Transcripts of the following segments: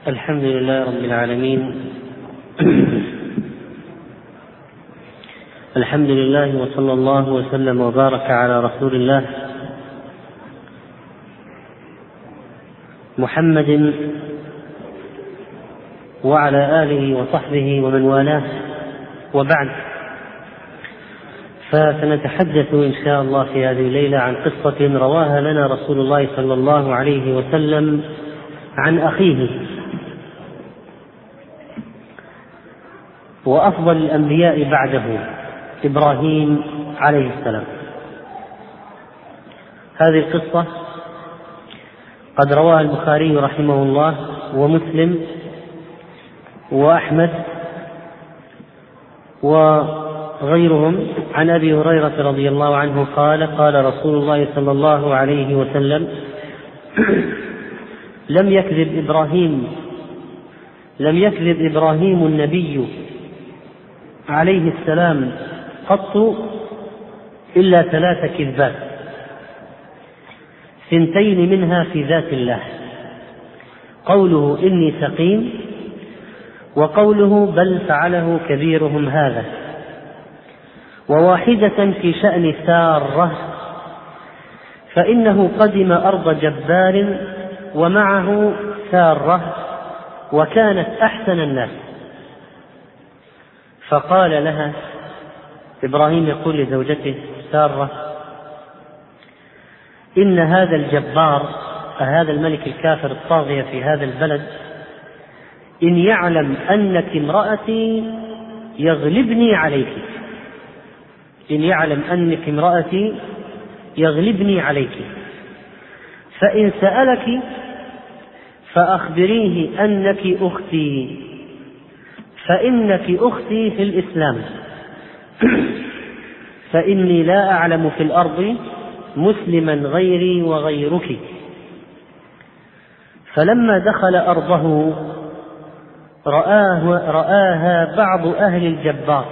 الحمد لله رب العالمين. الحمد لله وصلى الله وسلم وبارك على رسول الله محمد وعلى آله وصحبه ومن والاه، وبعد، فسنتحدث إن شاء الله في هذه الليلة عن قصة رواها لنا رسول الله صلى الله عليه وسلم عن أخيه وأفضل الأنبياء بعده إبراهيم عليه السلام. هذه القصة قد رواها البخاري رحمه الله ومسلم وأحمد وغيرهم عن أبي هريرة رضي الله عنه قال: قال رسول الله صلى الله عليه وسلم: لم يكذب إبراهيم النبي عليه السلام قط إلا 3 كذبات، 2 منها في ذات الله: قوله إني سقيم، وقوله بل فعله كبيرهم هذا، وواحدة في شأن سارة، فإنه قدم أرض جبار ومعه سارة وكانت أحسن الناس، فقال لها إبراهيم يقول لزوجته سارة: إن هذا الجبار، هذا الملك الكافر الطاغية في هذا البلد، إن يعلم أنك امرأتي يغلبني عليك، فإن سألك فأخبريه أنك أختي، فإنك أختي في الإسلام، فإني لا أعلم في الأرض مسلما غيري وغيرك. فلما دخل أرضه رآها بعض أهل الجبار،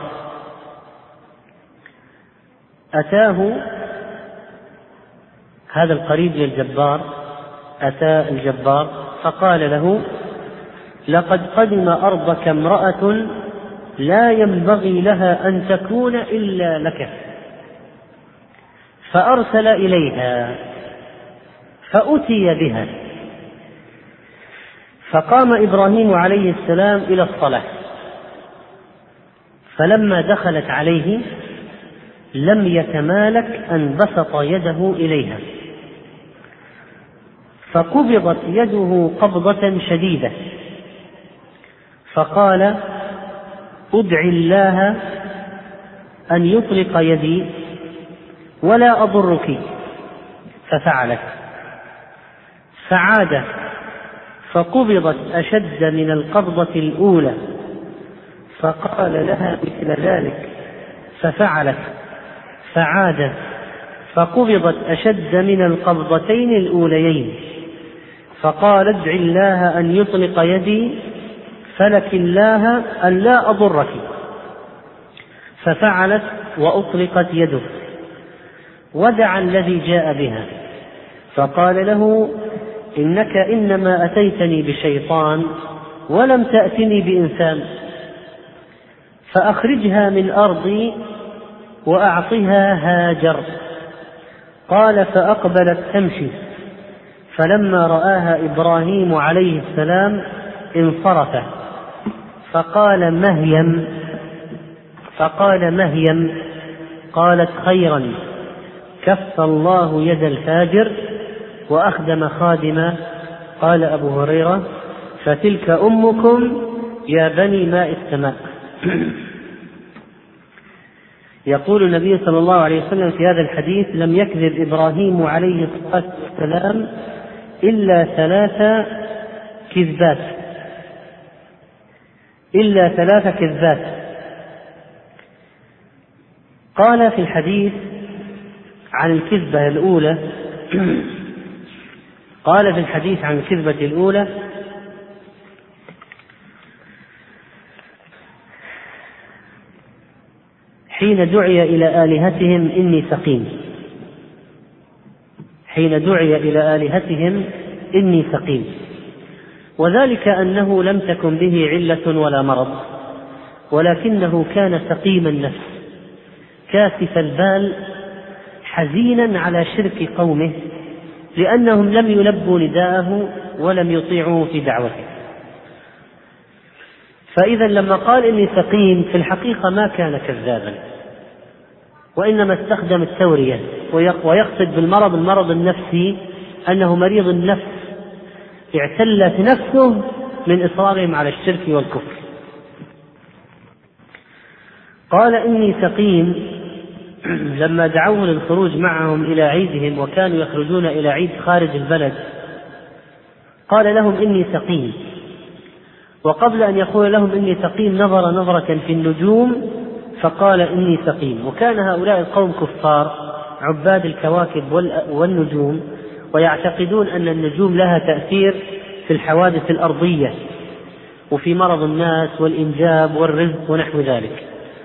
أتاه هذا القريب للجبار، أتى الجبار فقال له: لقد قدم أرضك امرأة لا ينبغي لها أن تكون إلا لك، فأرسل إليها فأتي بها، فقام إبراهيم عليه السلام إلى الصلاة، فلما دخلت عليه لم يتمالك أن بسط يده إليها، فقبضت يده قبضة شديدة، فقال: أدع الله أن يطلق يدي ولا أضرك، ففعلت، فعاد فقبضت أشد من القبضة الأولى، فقال لها مثل ذلك، ففعلت، فعاد فقبضت أشد من القبضتين الأوليين، فقال: ادع الله أن يطلق يدي فلك الله أن لا أضرك، ففعلت وأطلقت يده، ودعا الذي جاء بها، فقال له: إنك إنما أتيتني بشيطان ولم تأتني بإنسان، فأخرجها من أرضي وأعطها هاجر. قال: فأقبلت تمشي، فلما رآها إبراهيم عليه السلام انصرف، فقال: مهيم. قالت: خيرا، كف الله يد الفاجر وأخدم خادما. قال أبو هريرة: فتلك أمكم يا بني ماء السماء. يقول النبي صلى الله عليه وسلم في هذا الحديث: لم يكذب إبراهيم عليه الصلاة والسلام إلا 3 كذبات. قال في الحديث عن الكذبة الأولى قال في الحديث عن الكذبة الأولى: حين دعي إلى آلهتهم إني سقيم، وذلك أنه لم تكن به علة ولا مرض، ولكنه كان سقيم النفس كاسف البال حزينا على شرك قومه، لأنهم لم يلبوا نداءه ولم يطيعوا في دعوته. فإذا لما قال إني سقيم في الحقيقة ما كان كذابا، وإنما استخدم التورية، ويقصد بالمرض المرض النفسي، أنه مريض النفس اعتلت نفسه من إصرارهم على الشرك والكفر. قال إني سقيم لما دعوه للخروج معهم إلى عيدهم، وكانوا يخرجون إلى عيد خارج البلد، قال لهم إني سقيم. وقبل أن يقول لهم إني سقيم نظر نظرة في النجوم فقال إني سقيم. وكان هؤلاء القوم كفار عباد الكواكب والنجوم، ويعتقدون أن النجوم لها تأثير في الحوادث الأرضية وفي مرض الناس والإنجاب والرزق ونحو ذلك.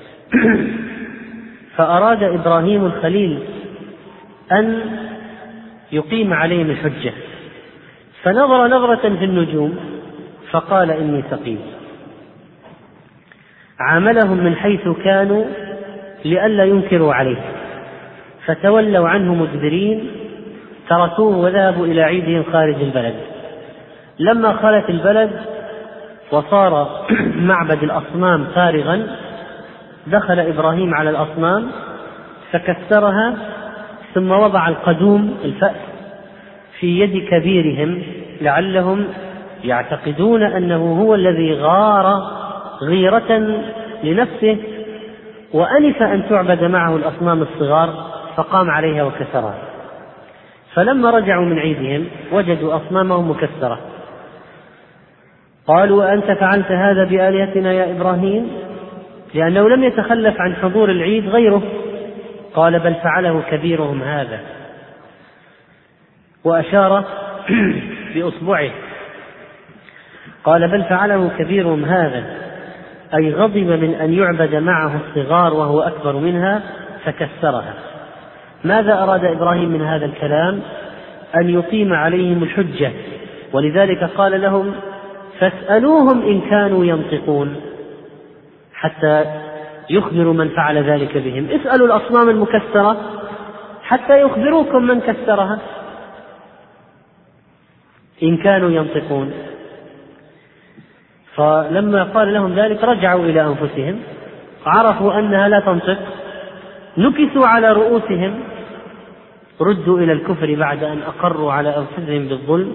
فأراد إبراهيم الخليل أن يقيم عليهم الحجة، فنظر نظرة في النجوم فقال إني سقيم. عاملهم من حيث كانوا لئلا ينكروا عليه، فتولوا عنه مدبرين، تركوه وذهبوا إلى عيدهم خارج البلد. لما خلت البلد وصار معبد الأصنام فارغا، دخل إبراهيم على الأصنام فكسرها، ثم وضع القدوم الفأس في يد كبيرهم لعلهم يعتقدون أنه هو الذي غار غيرة لنفسه وأنف أن تعبد معه الأصنام الصغار، فقام عليها وكسرها. فلما رجعوا من عيدهم وجدوا أصنامهم مكسرة، قالوا أنت فعلت هذا بآلهتنا يا إبراهيم؟ لأنه لم يتخلف عن حضور العيد غيره. قال بل فعله كبيرهم هذا، وأشار بإصبعه. قال بل فعله كبيرهم هذا، أي غضب من أن يعبد معه الصغار وهو أكبر منها فكسرها. ماذا أراد إبراهيم من هذا الكلام؟ أن يقيم عليهم الحجة، ولذلك قال لهم فاسألوهم إن كانوا ينطقون، حتى يخبروا من فعل ذلك بهم. اسألوا الأصنام المكسرة حتى يخبروكم من كسرها إن كانوا ينطقون. فلما قال لهم ذلك رجعوا إلى أنفسهم، عرفوا أنها لا تنطق، نكسوا على رؤوسهم، ردوا إلى الكفر بعد أن أقروا على أنفسهم بالظلم.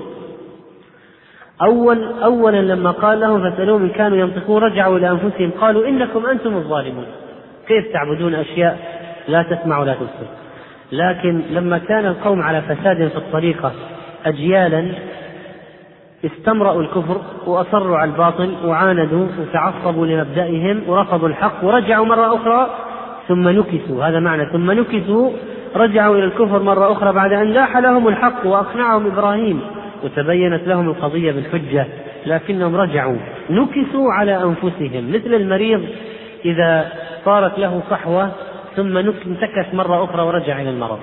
أولا لما قال لهم فاسألوهم إن كانوا ينطقون، رجعوا إلى أنفسهم قالوا إنكم أنتم الظالمون، كيف تعبدون أشياء لا تسمع ولا تبصر. لكن لما كان القوم على فساد في الطريقة أجيالا، استمرأوا الكفر وأصروا على الباطل وعاندوا وتعصبوا لمبدئهم ورفضوا الحق ورجعوا مرة أخرى ثم نكسوا. هذا معنى ثم نكسوا، رجعوا إلى الكفر مرة أخرى بعد أن لاح لهم الحق وأقنعهم إبراهيم وتبينت لهم القضية بالحجة، لكنهم رجعوا نكسوا على أنفسهم، مثل المريض إذا صارت له صحوة ثم انتكس مرة أخرى ورجع إلى المرض.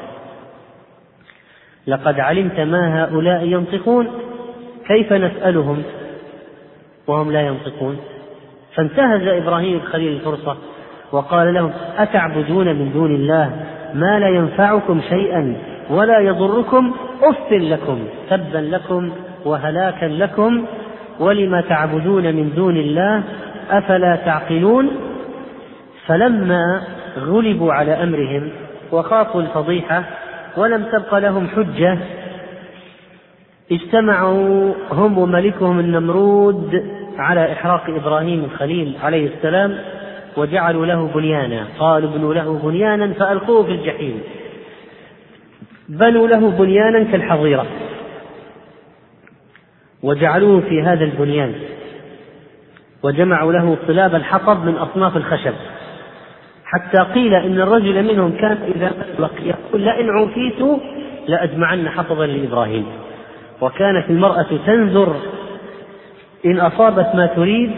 لقد علمت ما هؤلاء ينطقون، كيف نسألهم وهم لا ينطقون؟ فانتهز إبراهيم الخليل الفرصة وقال لهم أتعبدون من دون الله ما لا ينفعكم شيئا ولا يضركم؟ أف لكم، تبا لكم وهلاكا لكم، ولما تعبدون من دون الله أفلا تعقلون؟ فلما غلبوا على أمرهم وخافوا الفضيحة ولم تبق لهم حجة، اجتمعوا هم وملكهم النمرود على إحراق إبراهيم الخليل عليه السلام، وجعلوا له بنيانا. قالوا ابنوا له بنيانا فألقوه في الجحيم. بنوا له بنيانا كالحظيرة وجعلوه في هذا البنيان، وجمعوا له طلاب الحطب من أصناف الخشب، حتى قيل إن الرجل منهم كان إذا يقول لئن عوفيت لأجمعن حطبا لإبراهيم. وكانت المرأة تنذر إن أصابت ما تريد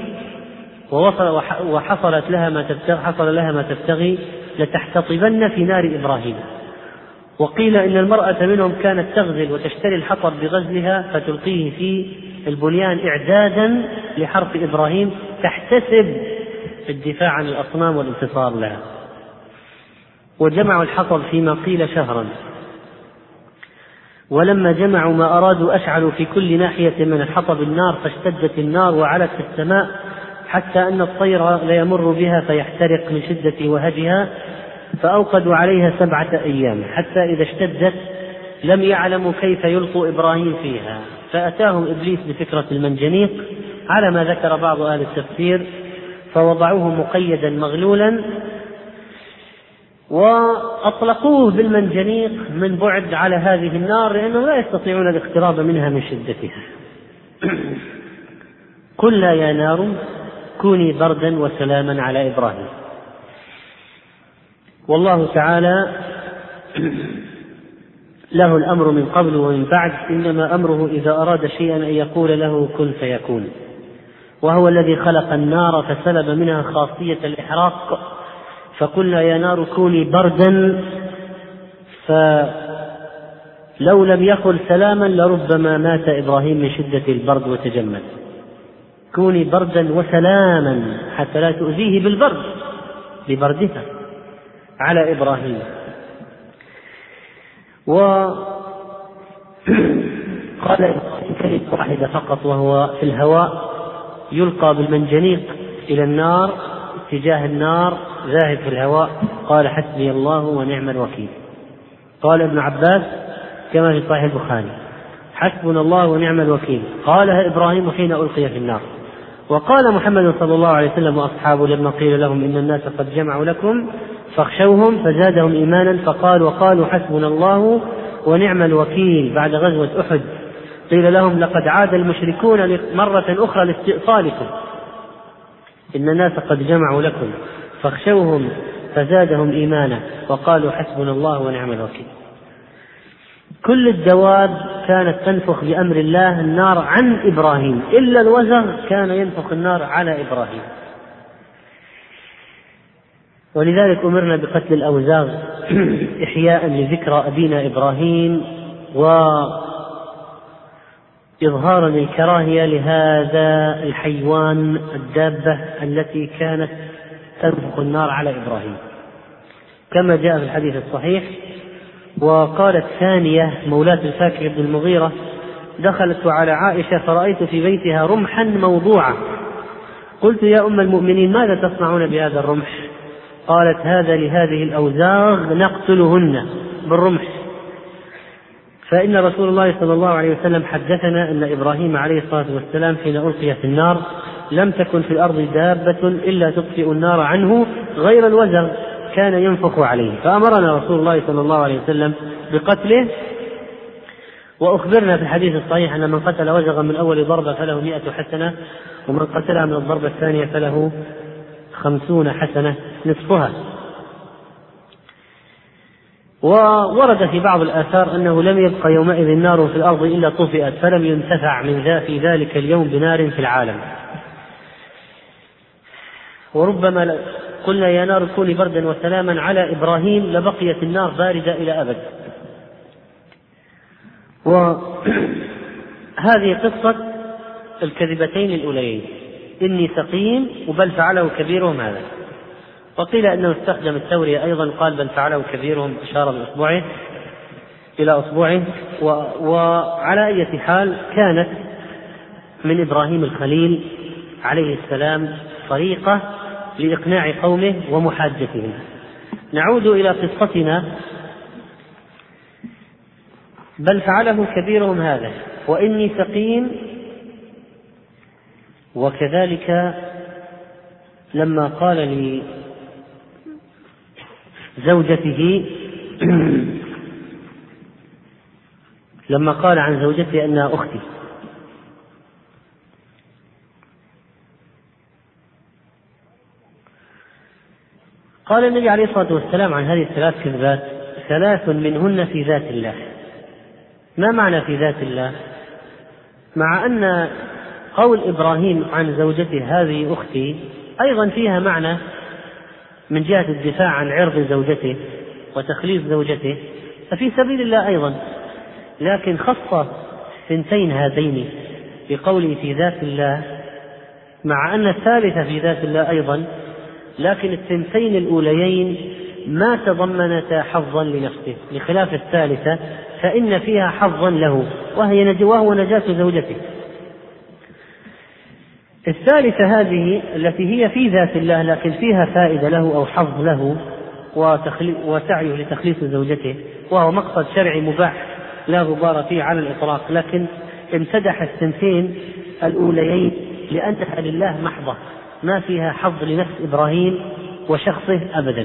وحصل لها ما تبتغي لتحتطبن في نار إبراهيم. وقيل إن المرأة منهم كانت تغزل وتشتري الحطب بغزلها فتلقيه في البنيان إعدادا لحرب إبراهيم، تحتسب الدفاع عن الأصنام والانتصار لها. وجمعوا الحطب فيما قيل شهرا، ولما جمعوا ما أرادوا أشعلوا في كل ناحية من الحطب النار، فاشتدت النار وعلت في السماء حتى أن الطير ليمر بها فيحترق من شدة وهجها، فأوقدوا عليها 7 أيام حتى إذا اشتدت لم يعلموا كيف يلقوا إبراهيم فيها، فأتاهم إبليس بفكرة المنجنيق على ما ذكر بعض أهل التفسير، فوضعوه مقيدا مغلولا وأطلقوه بالمنجنيق من بعد على هذه النار، لأنهم لا يستطيعون الاقتراب منها من شدتها. قلنا يا نار كوني بردا وسلاما على إبراهيم. والله تعالى له الأمر من قبل ومن بعد، إنما أمره إذا أراد شيئا أن يقول له كن فيكون. وهو الذي خلق النار فسلب منها خاصية الإحراق، فقلنا يا نار كوني بردا، فلو لم يقل سلاما لربما مات إبراهيم من شدة البرد وتجمد. كوني بردا وسلاما حتى لا تؤذيه بالبرد ببردها على إبراهيم. وقال كلمة واحدة فقط وهو في الهواء، يلقى بالمنجنيق إلى النار اتجاه النار ذاهب في الهواء، قال حسبي الله ونعم الوكيل. قال ابن عباس كما في صحيح البخاري حسبنا الله ونعم الوكيل، قالها إبراهيم حين ألقي في النار. وقال محمد صلى الله عليه وسلم وأصحابه لما قيل لهم إن الناس قد جمعوا لكم فاخشوهم فزادهم إيمانا وقالوا حسبنا الله ونعم الوكيل. بعد غزوة أحد قيل لهم لقد عاد المشركون مرة أخرى لاستئصالكم، إن الناس قد جمعوا لكم فاخشوهم فزادهم إيمانا وقالوا حسبنا الله ونعم الوكيل. كل الدواب كانت تنفخ بأمر الله النار عن إبراهيم، إلا الوزغ كان ينفخ النار على إبراهيم. ولذلك أمرنا بقتل الأوزاغ إحياء لذكرى أبينا إبراهيم وإظهارا للكراهية لهذا الحيوان الدابة التي كانت تنفخ النار على إبراهيم، كما جاء في الحديث الصحيح. وقالت ثانية مولاة الفاكر بن المغيرة دخلت على عائشة فرأيت في بيتها رمحا موضوعا، قلت يا أم المؤمنين ماذا تصنعون بهذا الرمح؟ قالت هذا لهذه الأوزاغ نقتلهن بالرمح. فإن رسول الله صلى الله عليه وسلم حدثنا أن إبراهيم عليه الصلاة والسلام حين ألقي في النار لم تكن في الأرض دابة إلا تطفئ النار عنه غير الوزغ كان ينفخ عليه، فأمرنا رسول الله صلى الله عليه وسلم بقتله. وأخبرنا في الحديث الصحيح أن من قتل وزغا من أول ضربة فله 100 حسنة، ومن قتلها من الضربة الثانية فله 50 حسنة نصفها. وورد في بعض الآثار أنه لم يبقى يومئذ نار في الأرض إلا طفئت، فلم ينتفع في ذلك اليوم بنار في العالم. وربما قلنا يا نار كوني بردا وسلاما على إبراهيم لبقيت النار باردة إلى أبد. وهذه قصة الكذبتين الأوليين، إني سقيم وبل فعله كبيرهم هذا. وقيل أنه استخدم التورية أيضا، قال بل فعله كبيرهم إشارة بإصبعه إلى أصبعه. وعلى أي حال كانت من إبراهيم الخليل عليه السلام طريقة لإقناع قومه ومحاجتهم. نعود إلى قصتنا. بل فعله كبيرهم هذا وإني سقيم. وكذلك لما قال لزوجته لما قال عن زوجته أنها أختي، قال النبي عليه الصلاة والسلام عن هذه الثلاث كذبات 3 منهن في ذات الله. ما معنى في ذات الله؟ مع أن قول إبراهيم عن زوجته هذه أختي أيضا فيها معنى من جهة الدفاع عن عرض زوجته وتخليص زوجته، ففي سبيل الله أيضا، لكن خص 2 هذين بقوله في ذات الله، مع أن الثالثة في ذات الله أيضا، لكن الثنتين الأوليين ما تضمنتا حظا لنفسه، بخلاف الثالثة فإن فيها حظا له وهو نجاة زوجته. الثالثة هذه التي هي في ذات الله لكن فيها فائدة له أو حظ له وسعيه لتخليص زوجته، وهو مقصد شرعي مباح لا غبار فيه على الإطلاق، لكن امتدح الثنتين الأوليين لأنها لله محضة ما فيها حظ لنفس إبراهيم وشخصه أبدا.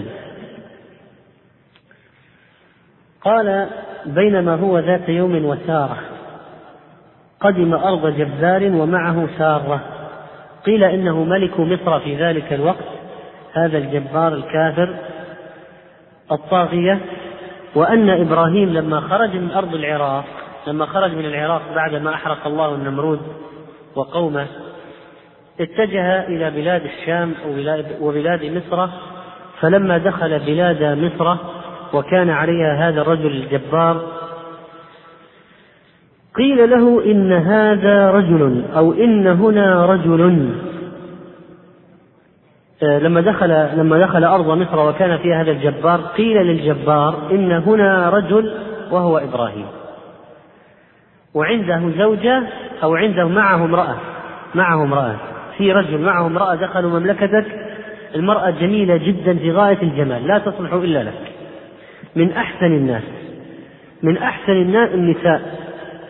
قال: بينما هو ذات يوم وسارة قدم أرض جبار ومعه سارة، قيل إنه ملك مصر في ذلك الوقت، هذا الجبار الكافر الطاغية، وأن إبراهيم لما خرج من أرض العراق، لما خرج من العراق بعدما أحرق الله النمرود وقومه، اتجه إلى بلاد الشام وبلاد مصر، فلما دخل بلاد مصر وكان عليها هذا الرجل الجبار قيل له إن هذا رجل أو إن هنا رجل. لما دخل أرض مصر وكان فيها هذا الجبار قيل للجبار إن هنا رجل وهو إبراهيم، وعنده زوجة أو عنده معه امرأة، في رجل معه امرأة دخلوا مملكتك، المرأة جميلة جدا في غاية الجمال لا تصلح إلا لك، من أحسن الناس النساء.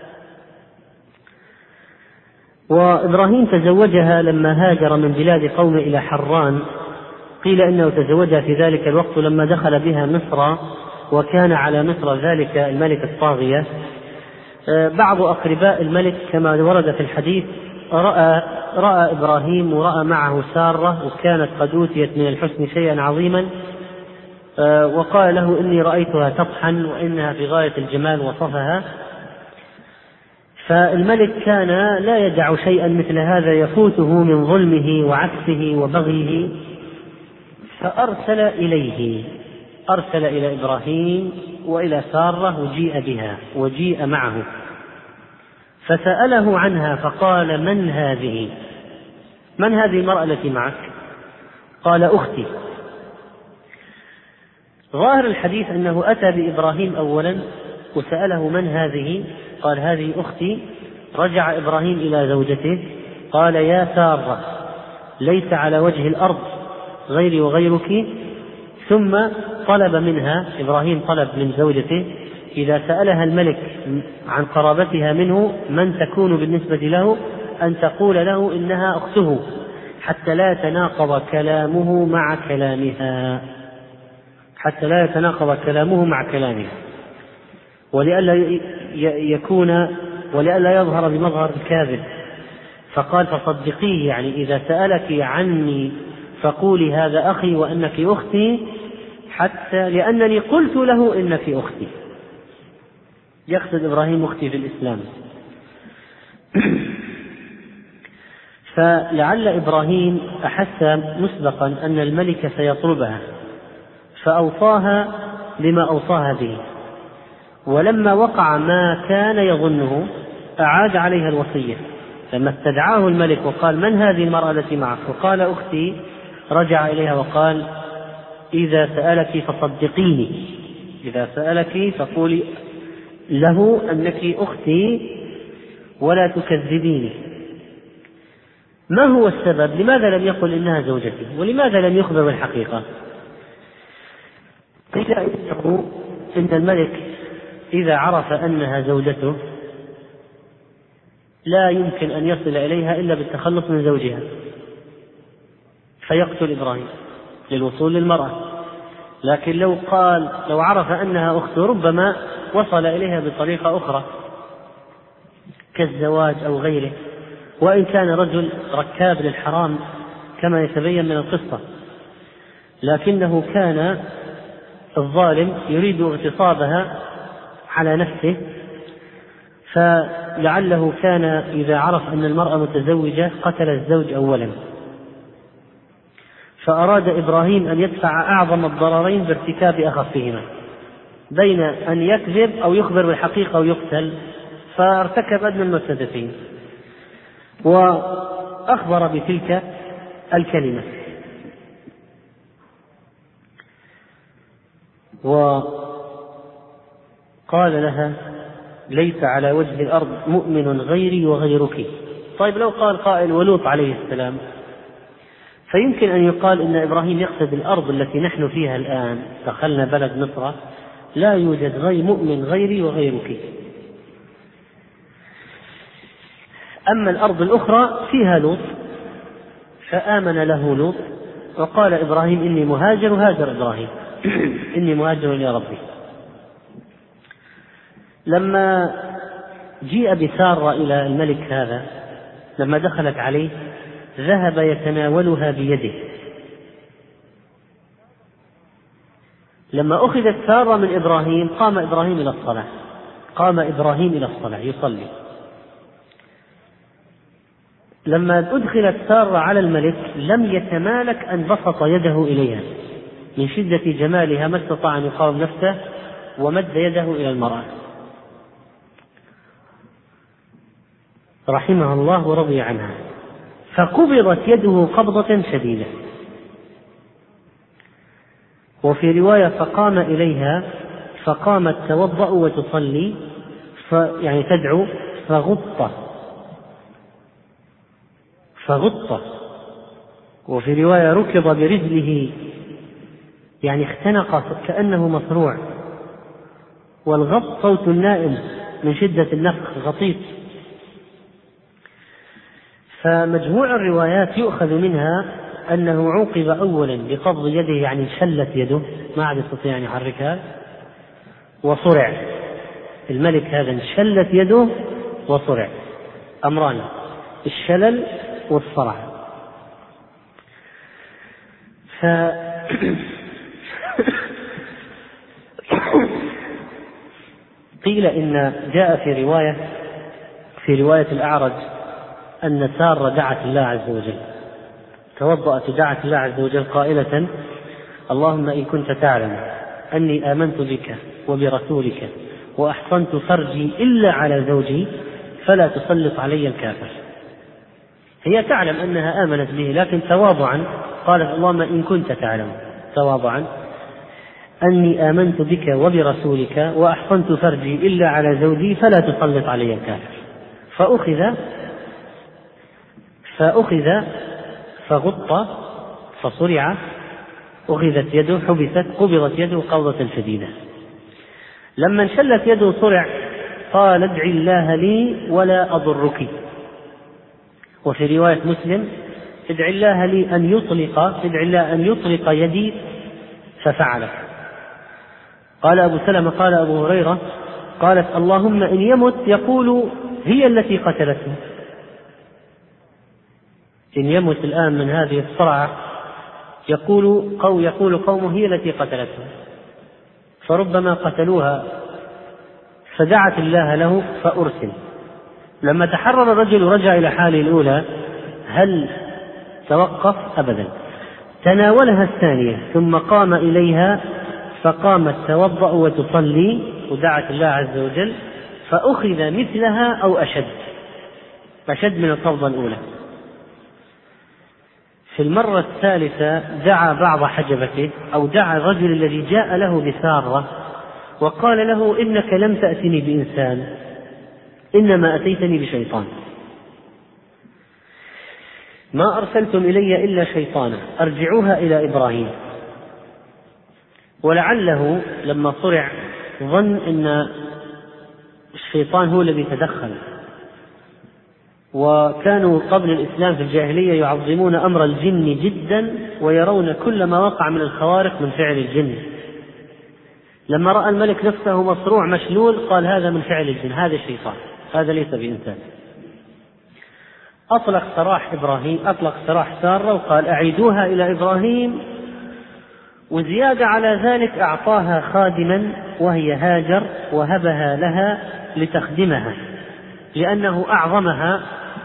وإبراهيم تزوجها لما هاجر من بلاد قوم إلى حران، قيل إنه تزوجها في ذلك الوقت لما دخل بها مصر وكان على مصر ذلك الملك الطاغية. بعض أقرباء الملك كما ورد في الحديث رأى إبراهيم ورأى معه سارة وكانت قد أوتيت من الحسن شيئا عظيما، وقال له إني رأيتها تطحن وإنها في غاية الجمال وصفها. فالملك كان لا يدع شيئا مثل هذا يفوته من ظلمه وعكسه وبغيه، فأرسل إلى إبراهيم وإلى سارة وجيء بها وجيء معه، فسأله عنها فقال: من هذه المرأة التي معك؟ قال: أختي. ظاهر الحديث أنه أتى بإبراهيم أولا وسأله: من هذه؟ قال: هذه أختي. رجع إبراهيم إلى زوجته قال: يا سارة، ليس على وجه الأرض غيري وغيرك. ثم طلب منها إبراهيم طلب من زوجته إذا سألها الملك عن قرابتها منه من تكون بالنسبة له أن تقول له إنها أخته، حتى لا يتناقض كلامه مع كلامها، ولئلا يظهر بمظهر الكاذب. فقال: فصدقيه، يعني إذا سألك عني فقولي هذا أخي وأنك أختي، حتى لأنني قلت له إنك أختي. يقصد إبراهيم أختي في الإسلام. فلعل إبراهيم أحس مسبقا أن الملك سيطلبها فأوصاها بما أوصاها به، ولما وقع ما كان يظنه أعاد عليها الوصية. لما استدعاه الملك وقال: من هذه المرأة التي معك؟ وقال: أختي، رجع إليها وقال: إذا سألك فصدقيني، إذا سألك فقولي له أنك أختي ولا تكذبيني. ما هو السبب؟ لماذا لم يقل إنها زوجتي؟ ولماذا لم يخبر بالحقيقة؟ قيل إن الملك إذا عرف أنها زوجته لا يمكن أن يصل إليها إلا بالتخلص من زوجها، فيقتل إبراهيم للوصول للمرأة. لكن لو عرف أنها أخته ربما وصل إليها بطريقة أخرى كالزواج أو غيره، وإن كان رجل ركاب للحرام كما يتبين من القصة، لكنه كان الظالم يريد اغتصابها على نفسه، فلعله كان إذا عرف أن المرأة متزوجة قتل الزوج أولا. فأراد إبراهيم أن يدفع أعظم الضررين بارتكاب أخفهما، بين أن يكذب أو يخبر بالحقيقة أو يقتل، فارتكب أدنى المفسدتين. وأخبر بتلك الكلمة. وقال لها: ليس على وجه الأرض مؤمن غيري وغيرك. طيب لو قال قائل: ولوط عليه السلام، فيمكن أن يقال إن إبراهيم يقصد الأرض التي نحن فيها الآن، دخلنا بلد مصر، لا يوجد مؤمن غيري وغيرك. أما الأرض الأخرى فيها لوط، فآمن له لوط، وقال إبراهيم: إني مهاجر. هاجر إبراهيم: إني مهاجر إلى ربي. لما جيء بسارة إلى الملك هذا، لما دخلت عليه ذهب يتناولها بيده. لما أخذت سارة من إبراهيم قام إبراهيم إلى الصلاة يصلي. لما أدخلت سارة على الملك لم يتمالك أن بسط يده إليها، من شدة جمالها ما استطاع أن يقاوم نفسه ومد يده إلى المرأة، رحمها الله ورضي عنها، فقبضت يده قبضة شديدة. وفي رواية: فقام إليها فقامت توضأ وتصلي، يعني تدعو، فغط. وفي رواية: ركض برجله، يعني اختنق كأنه مصروع. والغط صوت النائم من شدة النفخ، غطيط. فمجموع الروايات يؤخذ منها أنه عوقب أولا بقبض يده، يعني شلت يده ما عاد يستطيع أن يحركها، وصرع. الملك هذا انشلت يده وصرع، أمران: الشلل والصرع. قيل إن جاء في رواية الأعرج أن سارة دعت الله عز وجل، توضأت دعت الله عز وجل قائلة: اللهم إن كنت تعلم أني آمنت بك وبرسولك وأحصنت فرجي إلا على زوجي فلا تسلط علي الكافر. هي تعلم أنها آمنت به، لكن تواضعا قالت: اللهم إن كنت تعلم تواضعا أني آمنت بك وبرسولك وأحصنت فرجي إلا على زوجي فلا تسلط علي الكافر. فأخذ فغط فصرع، أخذت يده، قبضت يده قبضة شديدة. لما انشلت يده صرع، قال: ادعي الله لي ولا أضرك. وفي رواية مسلم: ادعي الله لي أن يطلق يدي، ففعلت. قال أبو سلمة: قال أبو هريرة: قالت: اللهم إن يمت يقول هي التي قتلته. إن يمت الآن من هذه الصرعة يقول قومه هي التي قتلته، فربما قتلوها. فدعت الله له فأرسل. لما تحرر الرجل ورجع إلى حاله الأولى هل توقف؟ أبدا. تناولها الثانية ثم قام إليها فقامت توضأ وتصلي ودعت الله عز وجل، فأخذ مثلها أو أشد من القبضة الأولى. في المرة الثالثة دعا بعض حجبته، أو دعا الرجل الذي جاء له بسارة وقال له: إنك لم تأتني بإنسان، إنما أتيتني بشيطان، ما أرسلتم إلي إلا شيطانا، أرجعوها إلى إبراهيم. ولعله لما صرع ظن أن الشيطان هو الذي تدخل. وكانوا قبل الإسلام في الجاهلية يعظمون أمر الجن جدا، ويرون كل ما وقع من الخوارق من فعل الجن. لما رأى الملك نفسه مصروع مشلول قال: هذا من فعل الجن، هذا شيطان، هذا ليس بإنسان. أطلق سراح سارة وقال: أعيدوها إلى إبراهيم. وزيادة على ذلك أعطاها خادما وهي هاجر، وهبها لها لتخدمها لأنه أعظمها.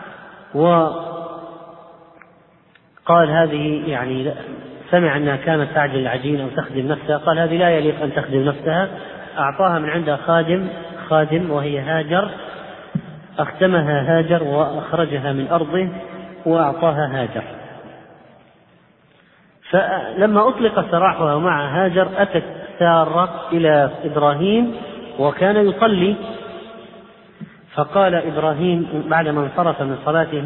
وقال: هذه يعني سمع أنها كانت تعجل العجين أو تخدم نفسها، قال: هذه لا يليق أن تخدم نفسها. أعطاها من عندها خادم وهي هاجر، أختمها هاجر وأخرجها من أرضه وأعطاها هاجر. فلما أطلق سراحها مع هاجر أتت سارة إلى إبراهيم وكان يصلي، فقال إبراهيم بعدما انصرف من صلاته: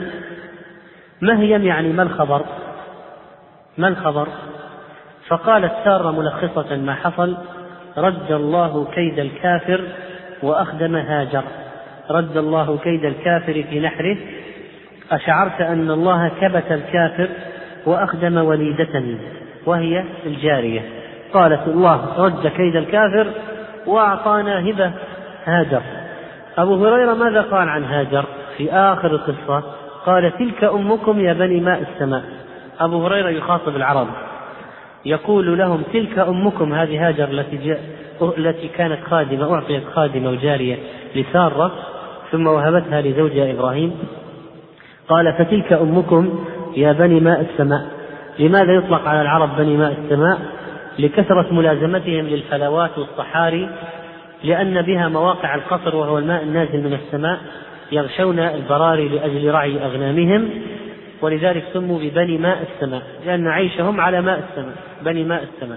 مهيم يعني ما الخبر؟ فقالت سارة ملخصة ما حصل: رد الله كيد الكافر وأخدم هاجر. رد الله كيد الكافر في نحره، أشعرت أن الله كبت الكافر وأخدم وليدة وهي الجارية. قالت: الله رد كيد الكافر وأعطانا هبة هاجر. أبو هريرة ماذا قال عن هاجر في آخر القصة؟ قال: تلك أمكم يا بني ماء السماء. أبو هريرة يخاطب العرب يقول لهم: تلك أمكم، هذه هاجر التي كانت خادمة، أعطيت خادمة وجارية لسارة ثم وهبتها لزوجها إبراهيم. قال: فتلك أمكم يا بني ماء السماء. لماذا يطلق على العرب بني ماء السماء؟ لكثرة ملازمتهم للفلوات والصحاري، لأن بها مواقع القصر وهو الماء النازل من السماء، يغشون البراري لأجل رعي أغنامهم، ولذلك سموا ببني ماء السماء، لأن عيشهم على ماء السماء، بني ماء السماء.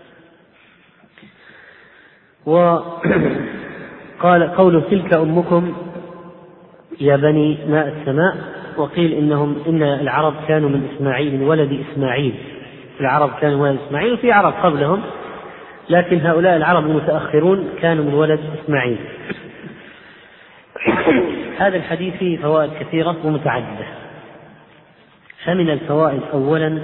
وقال قوله: تلك أمكم يا بني ماء السماء. وقيل إن العرب كانوا من إسماعيل، من ولد إسماعيل. العرب كانوا من ولد إسماعيل، وفي عرب قبلهم، لكن هؤلاء العرب المتأخرون كانوا من ولد إسماعيل. هذا الحديث فيه فوائد كثيرة ومتعددة. فمن الفوائد: أولا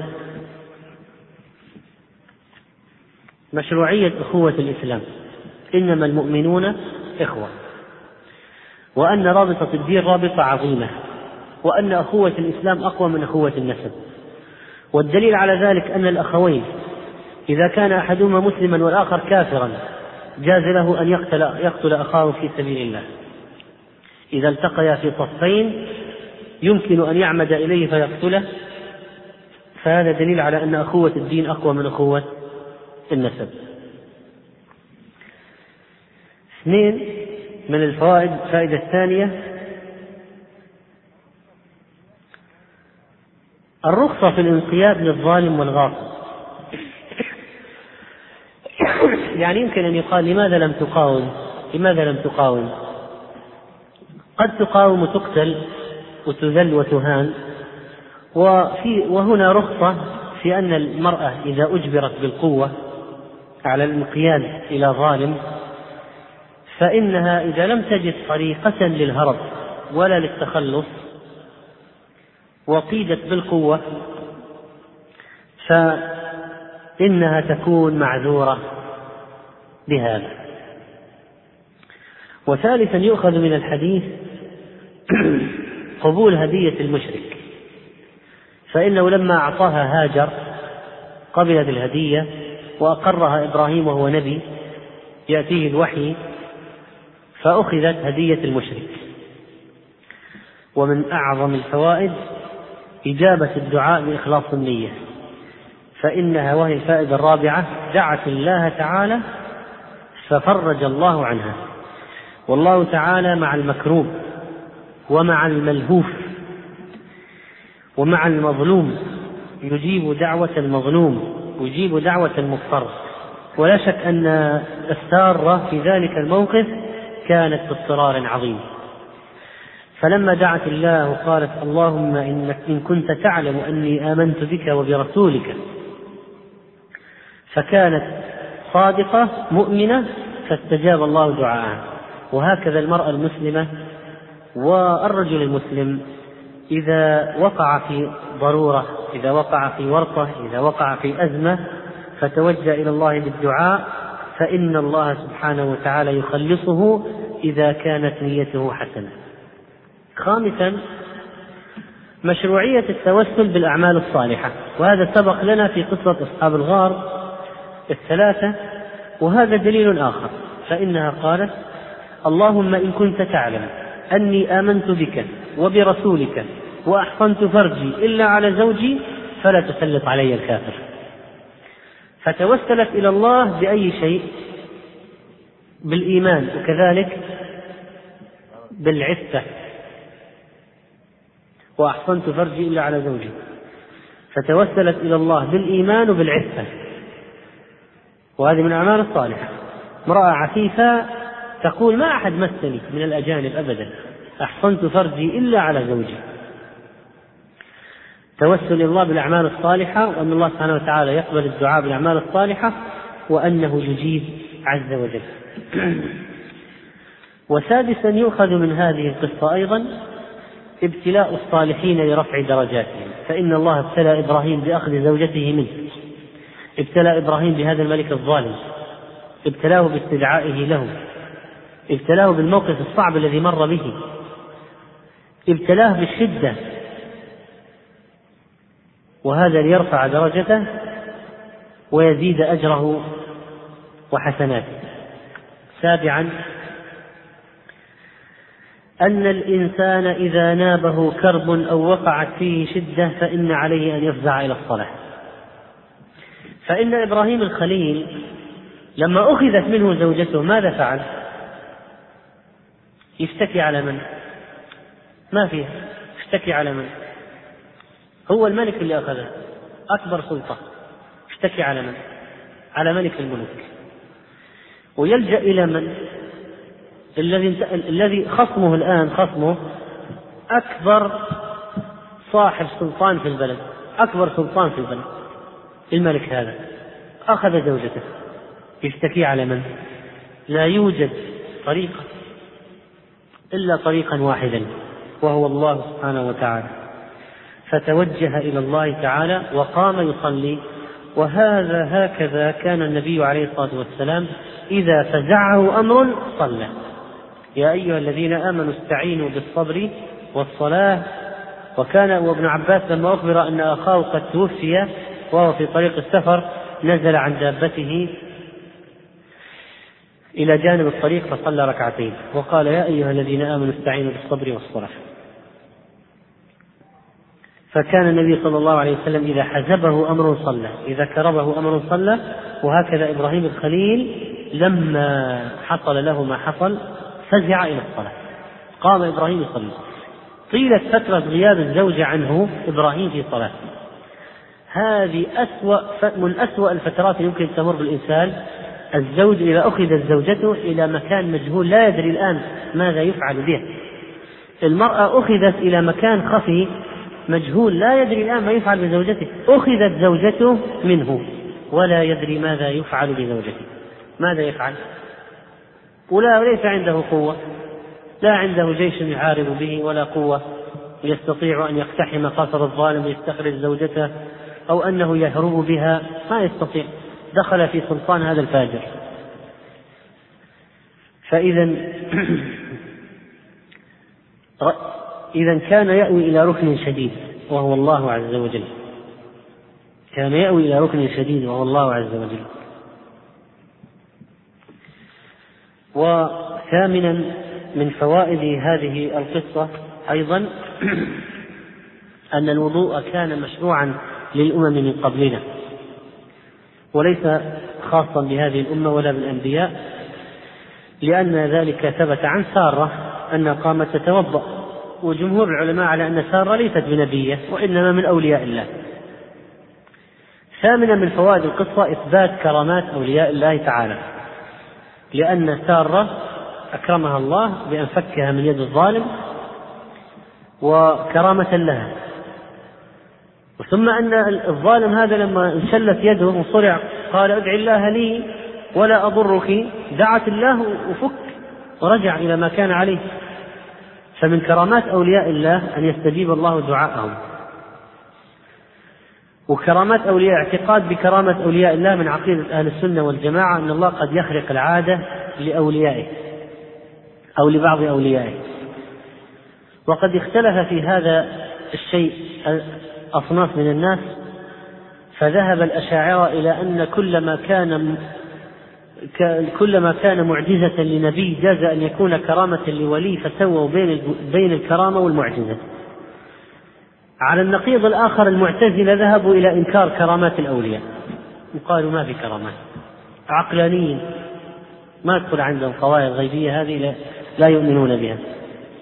مشروعية أخوة الإسلام، إنما المؤمنون إخوة، وأن رابطة الدين رابطة عظيمة، وأن أخوة الإسلام أقوى من أخوة النسب. والدليل على ذلك أن الأخوين إذا كان أحدهما مسلما والآخر كافرا جاز له أن يقتل أخاه في سبيل الله. إذا التقيا في صفين يمكن أن يعمد إليه فيقتله، فهذا دليل على أن أخوة الدين أقوى من أخوة النسب. اثنين من الفوائد: الفائدة الثانية الرخصة في الانقياد للظالم والغاصب. يعني يمكن أن يقال: لماذا لم تقاوم؟ قد تقاوم وتقتل وتذل وتهان. وهنا رخصة في أن المرأة إذا أجبرت بالقوة على الانقياد إلى ظالم، فإنها إذا لم تجد طريقة للهرب ولا للتخلص وقيدت بالقوة فإنها تكون معذورة بهذا. وثالثا يؤخذ من الحديث قبول هدية المشرك، فإنه لما أعطاها هاجر قبلت الهدية وأقرها إبراهيم وهو نبي يأتيه الوحي، فأخذت هدية المشرك. ومن أعظم الفوائد إجابة الدعاء بإخلاص النية، فإنها، وهي الفائدة الرابعة، دعت الله تعالى ففرج الله عنها. والله تعالى مع المكروب ومع الملهوف ومع المظلوم، يجيب دعوة المظلوم، يجيب دعوة المضطر. ولا شك أن السارة في ذلك الموقف كانت في اضطرار عظيم، فلما دعت الله وقالت: اللهم إن كنت تعلم أني آمنت بك وبرسولك، فكانت صادقة مؤمنة فاستجاب الله دعاءها. وهكذا المرأة المسلمة والرجل المسلم إذا وقع في ضرورة، إذا وقع في ورطة، إذا وقع في أزمة، فتوجه إلى الله بالدعاء، فإن الله سبحانه وتعالى يخلصه إذا كانت نيته حسنة. خامسا مشروعية التوسل بالأعمال الصالحة، وهذا سبق لنا في قصة أصحاب الغار الثلاثة، وهذا دليل آخر، فإنها قالت: اللهم إن كنت تعلم أني آمنت بك وبرسولك وأحصنت فرجي إلا على زوجي فلا تسلط علي الكافر. فتوسلت إلى الله بأي شيء؟ بالإيمان، وكذلك بالعفة، وأحصنت فرجي إلا على زوجي، فتوسلت إلى الله بالإيمان وبالعفة، وهذه من الأعمال الصالحة. امرأة عفيفة تقول ما أحد مسني من الأجانب أبدا، أحصنت فرجي إلا على زوجي. توسل الله بالأعمال الصالحة، وأن الله سبحانه وتعالى يقبل الدعاء بالأعمال الصالحة، وأنه يجيب عز وجل. وسادسا يؤخذ من هذه القصة أيضا ابتلاء الصالحين لرفع درجاتهم، فإن الله ابتلى إبراهيم بأخذ زوجته منه، ابتلى إبراهيم بهذا الملك الظالم، ابتلاه باستدعائه له، ابتلاه بالموقف الصعب الذي مر به، ابتلاه بالشدة، وهذا ليرفع درجته ويزيد أجره وحسناته. سابعا أن الإنسان إذا نابه كرب أو وقعت فيه شدة فإن عليه أن يفزع إلى الصلاة. فإن إبراهيم الخليل لما أخذت منه زوجته ماذا فعل؟ يشتكي على من؟ ما فيه، يشتكي على من؟ هو الملك اللي أخذه، أكبر سلطة، يشتكي على من؟ على ملك الملوك. ويلجأ إلى من؟ الذي خصمه الآن، خصمه أكبر صاحب سلطان في البلد، أكبر سلطان في البلد، الملك هذا أخذ زوجته، يشتكي على من؟ لا يوجد طريقة إلا طريقا واحدا، وهو الله سبحانه وتعالى، فتوجه إلى الله تعالى وقام يصلي. وهذا هكذا كان النبي عليه الصلاة والسلام إذا فزعه أمر صلى. يا أيها الذين آمنوا استعينوا بالصبر والصلاة. وكان وابن عباس لما أخبر أن أخاه قد توفي وهو في طريق السفر نزل عن دابته إلى جانب الطريق فصلى ركعتين وقال يا أيها الذين آمنوا استعينوا بالصبر والصلاة. فكان النبي صلى الله عليه وسلم إذا حزبه أمر صلى، إذا كربه أمر صلى. وهكذا إبراهيم الخليل لما حصل له ما حصل فزع إلى الصلاة، قام إبراهيم يصلي. طيلة فترة غياب الزوجة عنه إبراهيم في صلاة. هذه من أسوأ الفترات يمكن تمر بالإنسان. الزوج إذا أخذت زوجته إلى مكان مجهول لا يدري الآن ماذا يفعل به. المرأة أخذت إلى مكان خفي مجهول لا يدري الآن ما يفعل بزوجته. أخذت زوجته منه ولا يدري ماذا يفعل بزوجته. ماذا يفعل؟ وليس عنده قوة، لا عنده جيش يحارب به ولا قوة يستطيع أن يقتحم قصر الظالم ويستخرج زوجته أو أنه يهرب بها، ما يستطيع، دخل في سلطان هذا الفاجر. إذا كان يأوي إلى ركن شديد وهو الله عز وجل، كان يأوي إلى ركن شديد وهو الله عز وجل. وثامنا من فوائد هذه القصة أيضا أن الوضوء كان مشروعا للأمم من قبلنا وليس خاصا بهذه الأمة ولا بالأنبياء، لأن ذلك ثبت عن سارة أنها قامت تتوضأ، وجمهور العلماء على أن سارة ليست بنبية وإنما من أولياء الله. ثامنا من فوائد القصة إثبات كرامات أولياء الله تعالى، لأن سارة أكرمها الله بأن فكها من يد الظالم وكرامة لها. ثم أن الظالم هذا لما انشلت يده وصرع قال ادعي الله لي ولا أضرك، دعت الله وفك ورجع إلى ما كان عليه. فمن كرامات أولياء الله أن يستجيب الله دعاءهم. وكرامات أولياء، اعتقاد بكرامة أولياء الله من عقيدة أهل السنة والجماعة، أن الله قد يخرق العادة لأوليائه أو لبعض أوليائه. وقد اختلف في هذا الشيء أصناف من الناس، فذهب الأشاعرة إلى أن كلما كان معجزة لنبي جاز أن يكون كرامة لولي، فسووا بين الكرامة والمعجزة. على النقيض الآخر المعتزلة ذهبوا إلى إنكار كرامات الأولياء وقالوا ما في كرامات، عقلانيين ما تدخل عندهم قواعد غيبية، هذه لا يؤمنون بها.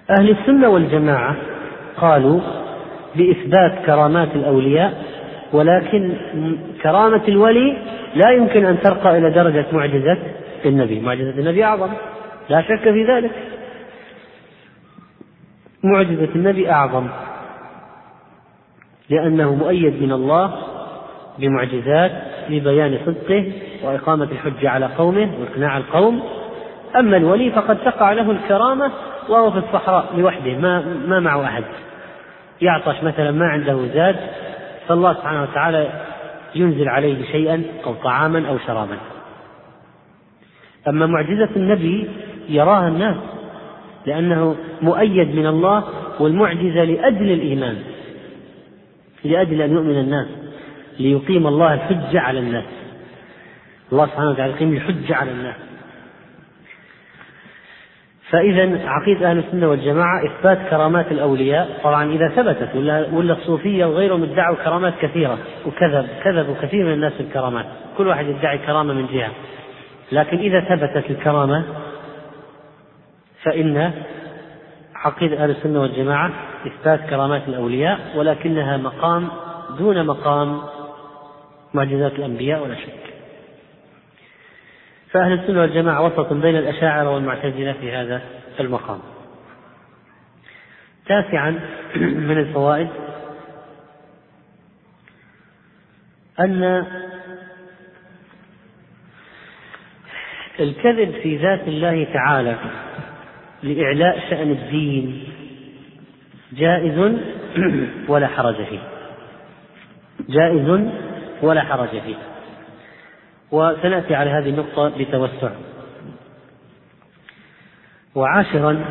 أهل السنة والجماعة قالوا بإثبات كرامات الأولياء، ولكن كرامة الولي لا يمكن أن ترقى إلى درجة معجزة النبي. معجزة النبي أعظم، لا شك في ذلك، معجزة النبي أعظم لأنه مؤيد من الله بمعجزات لبيان صدقه وإقامة الحجة على قومه وإقناع القوم. أما الولي فقد تقع له الكرامة وهو في الصحراء لوحده، ما معه أحد، يعطش مثلا ما عنده زاد، فالله سبحانه وتعالى ينزل عليه شيئا أو طعاما أو شرابا. أما معجزة النبي يراها الناس لأنه مؤيد من الله، والمعجزة لأجل الإيمان، لأجل أن يؤمن الناس، ليقيم الله الحجة على الناس. الله سبحانه وتعالى يقيم الحجة على الناس. فإذا عقيدة أهل السنة والجماعة إثبات كرامات الأولياء. طبعا إذا ثبتت ولا الصوفية وغيرهم ادعوا كرامات كثيرة وكذبوا كثير من الناس في الكرامات، كل واحد يدعي كرامة من جهة، لكن إذا ثبتت الكرامة فإن عقيدة أهل السنة والجماعة إثبات كرامات الأولياء، ولكنها مقام دون مقام معجزات الأنبياء ولا شك. فأهل السنة والجماعة وسط بين الأشاعرة والمعتزلة في هذا المقام. تاسعا من الفوائد أن الكذب في ذات الله تعالى لإعلاء شأن الدين جائز ولا حرج فيه، جائز ولا حرج فيه. وسنأتي على هذه النقطة بتوسع. وعاشرا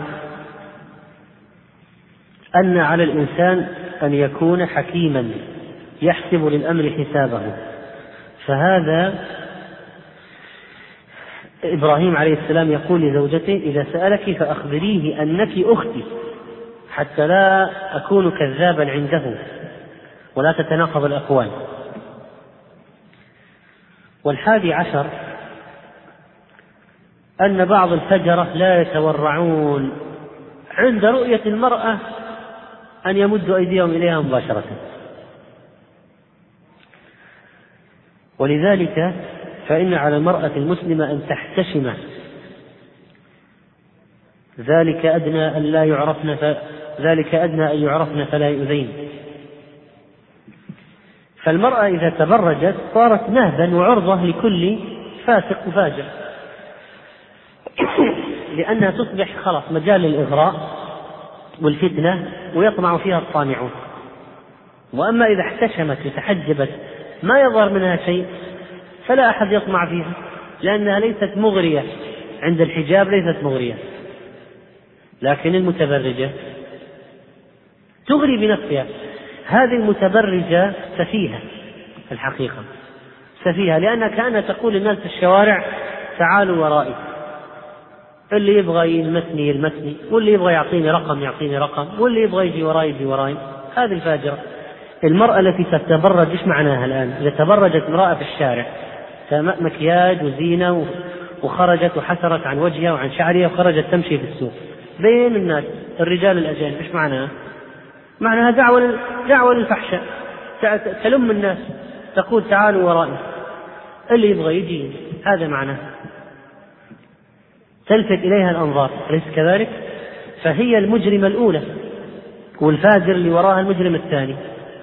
أن على الإنسان أن يكون حكيما يحسب للأمر حسابه. فهذا إبراهيم عليه السلام يقول لزوجته: إذا سألك فأخبريه أنك أختي، حتى لا أكون كذابا عنده ولا تتناقض الأقوال. والحادي عشر أن بعض الفجرة لا يتورعون عند رؤية المرأة أن يمدوا أيديهم إليها مباشرة، ولذلك فإن على المرأة المسلمة أن تحتشم، ذلك أدنى أن يعرفن فلا يؤذين. فالمرأة إذا تبرجت صارت نهبا وعرضة لكل فاسق وفاجر، لأنها تصبح خلاص مجال للإغراء والفتنة ويطمع فيها الطامعون. وأما إذا احتشمت وتحجبت ما يظهر منها شيء فلا أحد يطمع فيها، لأنها ليست مغرية عند الحجاب، ليست مغرية. لكن المتبرجة تغري بنفسها. هذه المتبرجة سفيهة في الحقيقة، سفيهة، لأنها كأنها تقول للناس في الشوارع: تعالوا ورائي، اللي يبغى يلمسني، واللي يبغى يعطيني رقم، واللي يبغى يجي وراي. هذه الفاجرة. المرأة التي تتبرج إيش معناها الآن؟ إذا تبرجت امرأة في الشارع مكياج وزينة وخرجت وحسرت عن وجهها وعن شعرها وخرجت تمشي في السوق بين الناس الرجال الأجانب، إيش معناها؟ معناها دعوة للفحشاء، تلم الناس، تقول: تعالوا ورائي، اللي يبغى يجي. هذا معناه، تلفت إليها الأنظار، أليس كذلك؟ فهي المجرمة الأولى، والفاجر اللي وراها المجرم الثاني.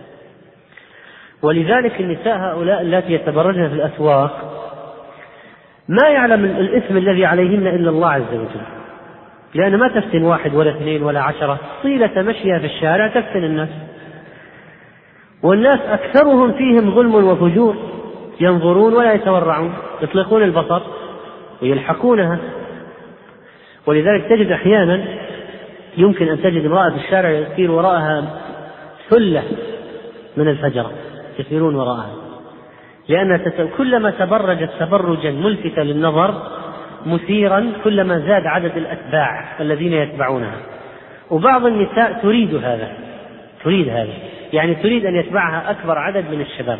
ولذلك النساء هؤلاء التي يتبرجن في الأسواق ما يعلم الإثم الذي عليهن إلا الله عز وجل، لأن ما تفتن 1 ولا 2 ولا 10، طيلة مشيها في الشارع تفتن الناس. والناس أكثرهم فيهم ظلم وفجور، ينظرون ولا يتورعون، يطلقون البصر ويلحقونها. ولذلك تجد أحيانا يمكن أن تجد امرأة في الشارع يسير وراءها ثلة من الفجرة يسيرون وراءها، لأن كلما تبرجت تبرجا ملفتا للنظر مثيرا كلما زاد عدد الأتباع الذين يتبعونها. وبعض النساء تريد هذا، يعني تريد أن يتبعها أكبر عدد من الشباب.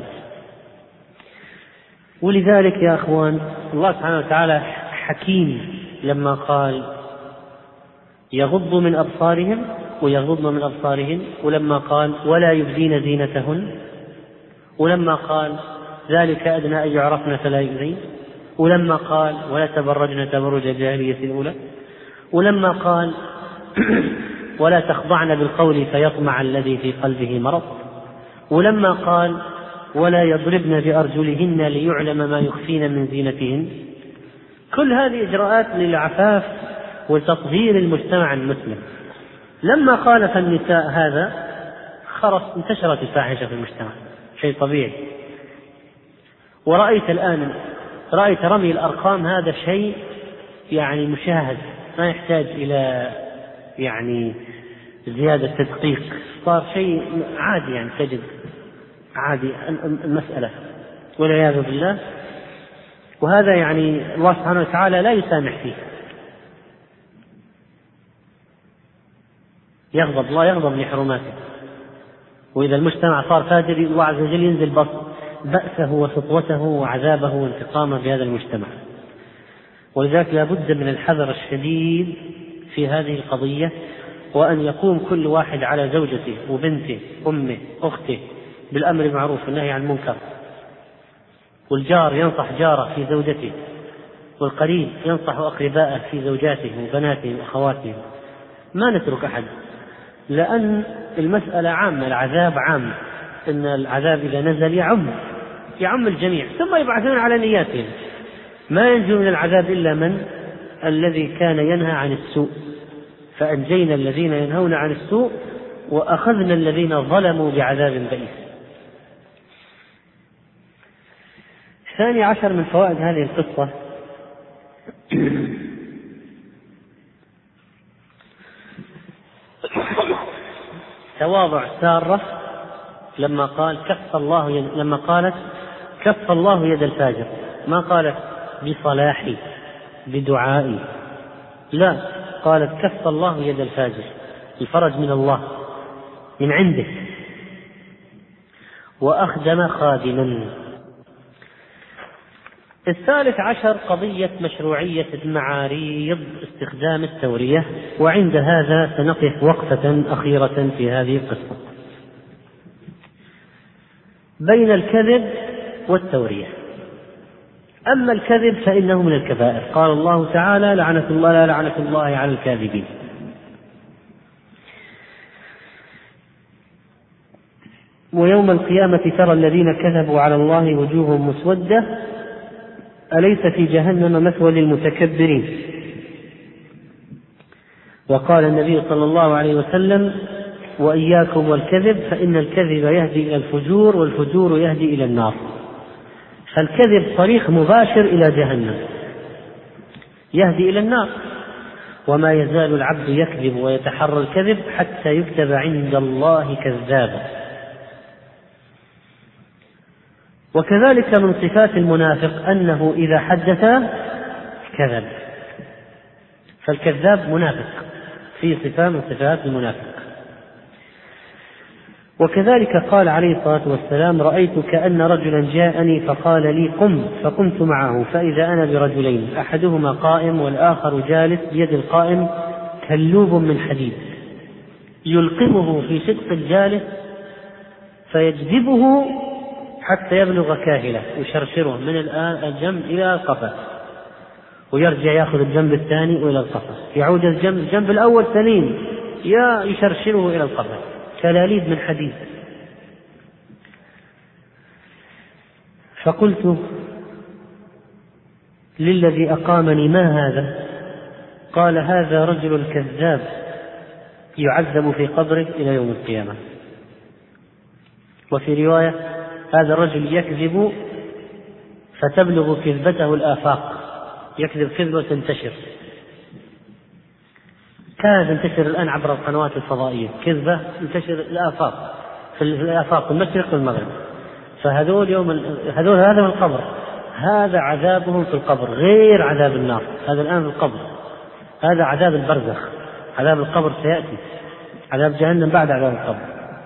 ولذلك يا أخوان الله سبحانه وتعالى حكيم لما قال: يغضوا من أبصارهم ويغضن من أبصارهن، ولما قال ولا يبدين زينتهن، ولما قال ذلك أدنى أن يعرفن فلا يؤذين، ولما قال ولا تبرجن تبرج الجاهلية الأولى، ولما قال ولا تخضعن بالقول فيطمع الذي في قلبه مرض، ولما قال ولا يضربن بأرجلهن ليعلم ما يخفين من زينتهن. كل هذه إجراءات للعفاف وتطهير المجتمع المسلم. لما خالف النساء هذا انتشرت الفاحشة في المجتمع، شيء طبيعي. ورأيت الآن رمي الأرقام هذا شيء يعني مشاهد، ما يحتاج إلى يعني زيادة تدقيق، صار شيء عادي، يعني تجد عادي المسألة والعياذ بالله. وهذا يعني الله سبحانه وتعالى لا يسامح فيه، الله يغضب لحرماته. وإذا المجتمع صار فاجر الله عز وجل ينزل بأسه وسطوته وعذابه وانتقامه بهذا المجتمع. ولذلك لا بد من الحذر الشديد في هذه القضية، وأن يقوم كل واحد على زوجته وبنته أمه أخته بالأمر بالمعروف والنهي عن المنكر، والجار ينصح جاره في زوجته، والقريب ينصح أقربائه في زوجاته وبناته وأخواتهم. ما نترك أحد، لأن المسألة عامة، العذاب عام، إن العذاب إذا نزل يعم الجميع، ثم يبعثون على نياتهم. ما ينجو من العذاب إلا من الذي كان ينهى عن السوء، فأنجينا الذين ينهون عن السوء وأخذنا الذين ظلموا بعذاب بئيس. 12 من فوائد هذه القصة تواضع سارة لما قالت كف الله يد الفاجر، ما قالت بصلاحي بدعائي، لا، قالت كف الله يد الفاجر، الفرج من الله من عنده. وأخدم خادما. 13 قضية مشروعية المعاريض استخدام التورية، وعند هذا سنقف وقفة أخيرة في هذه القصة بين الكذب والتورية. أما الكذب فإنه من الكبائر، قال الله تعالى لعنة الله على الكاذبين. ويوم القيامة ترى الذين كذبوا على الله وجوههم مسودة أليس في جهنم مثوى للمتكبرين. وقال النبي صلى الله عليه وسلم وإياكم والكذب فإن الكذب يهدي إلى الفجور والفجور يهدي إلى النار. فالكذب طريق مباشر إلى جهنم يهدي إلى النار. وما يزال العبد يكذب ويتحرى الكذب حتى يكتب عند الله كذابا. وكذلك من صفات المنافق أنه إذا حدث كذب، فالكذاب منافق، في صفة من صفات المنافق. وكذلك قال عليه الصلاة والسلام رأيت كأن رجلا جاءني فقال لي قم، فقمت معه فإذا أنا برجلين أحدهما قائم والآخر جالس بيد القائم كلوب من حديد يلقمه في شدق الجالس فيجذبه حتى يبلغ كاهلة ويشرشره من الجنب إلى القفا، ويرجع يأخذ الجنب الثاني إلى القفا، يعود الجنب الأول سليم يشرشره إلى القفا، كلاليب من حديد. فقلت للذي أقامني ما هذا؟ قال هذا رجل كذاب يعذب في قبره إلى يوم القيامة. وفي رواية هذا الرجل يكذب فتبلغ كذبته الآفاق، يكذب كذبة تنتشر، كانت تنتشر الآن عبر القنوات الفضائية، كذبة تنتشر الآفاق في الآفاق المشرق والمغرب. فهذول هذا من القبر، هذا عذابهم في القبر غير عذاب النار، هذا الآن في القبر، هذا عذاب البرزخ، عذاب القبر سيأتي، عذاب جهنم بعد عذاب القبر.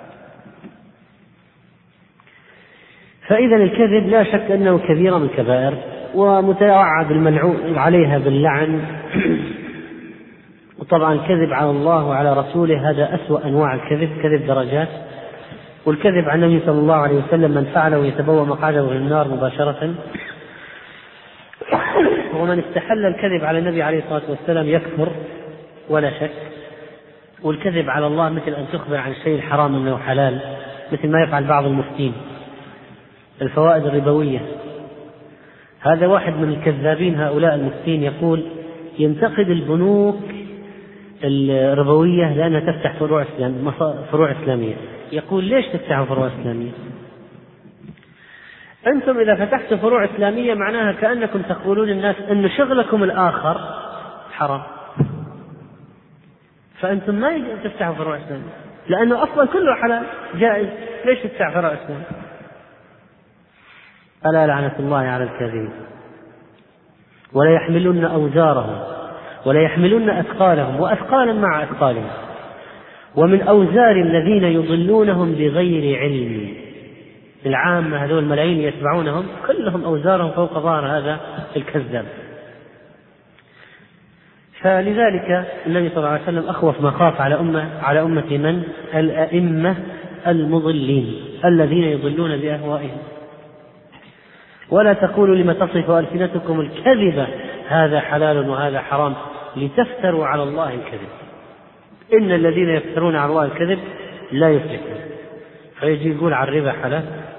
فإذا الكذب لا شك أنه كبيرة من الكبائر، ومتوعد الملعون عليها باللعن وطبعا الكذب على الله وعلى رسوله هذا أسوأ أنواع الكذب، كذب درجات. والكذب عن النبي صلى الله عليه وسلم من فعله يتبوأ مقعده من النار مباشرة. ومن استحل الكذب على النبي عليه الصلاة والسلام يكفر ولا شك. والكذب على الله مثل أن تخبر عن الشيء الحرام أنه حلال، مثل ما يفعل بعض المفتين. الفوائد الربوية، هذا واحد من الكذابين هؤلاء المفتين يقول ينتقد البنوك الربوية لأنها تفتح فروع إسلامية. يقول ليش تفتحوا فروع إسلامية؟ أنتم إذا فتحتوا فروع إسلامية معناها كأنكم تقولون للناس أن شغلكم الآخر حرام، فأنتم ما يجب أن تفتحوا فروع إسلامية لأنه أصلا كله حلال جائز، ليش تفتح فروع إسلامية؟ ألا لعنة الله على الكاذبين. ولا يحملن أوزارهم ولا يحملن أثقالهم وأثقالا مع أثقالهم ومن أوزار الذين يضلونهم بغير علم. العامة هذول الملايين يتبعونهم كلهم أوزارهم فوق ظهر هذا الكذاب. فلذلك النبي صلى الله عليه وسلم أخوف ما خاف على أمة من؟ الأئمة المضلين الذين يضلون بأهوائهم. ولا تقولوا لما تصف ألسنتكم الكذب هذا حلال وهذا حرام لتفتروا على الله الكذب، إن الذين يفترون على الله الكذب لا يفلحون. فيجي يقول على الربا حلال،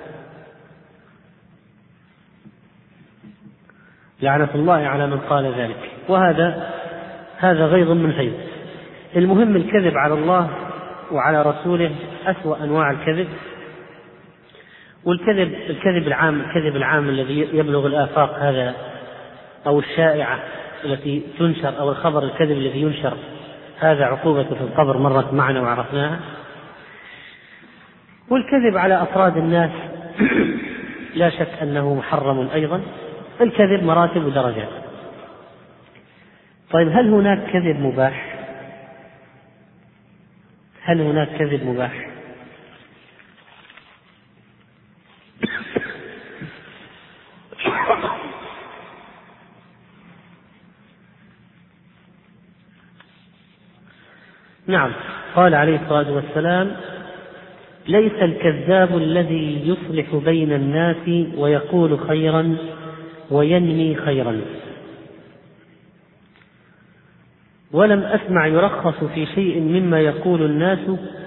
لعنة الله على من قال ذلك. وهذا غيظ من فيض. المهم الكذب على الله وعلى رسوله أسوأ أنواع الكذب. والكذب العام الذي يبلغ الآفاق هذا، أو الشائعة التي تنشر، أو الخبر الكذب الذي ينشر، هذا عقوبته في القبر مرت معنا وعرفناها. والكذب على أفراد الناس لا شك أنه محرم أيضا. الكذب مراتب ودرجات. طيب هل هناك كذب مباح؟ هل هناك كذب مباح؟ نعم، قال عليه الصلاة والسلام: ليس الكذاب الذي يصلح بين الناس ويقول خيرا وينمي خيرا. ولم أسمع يرخص في شيء مما يقول الناس.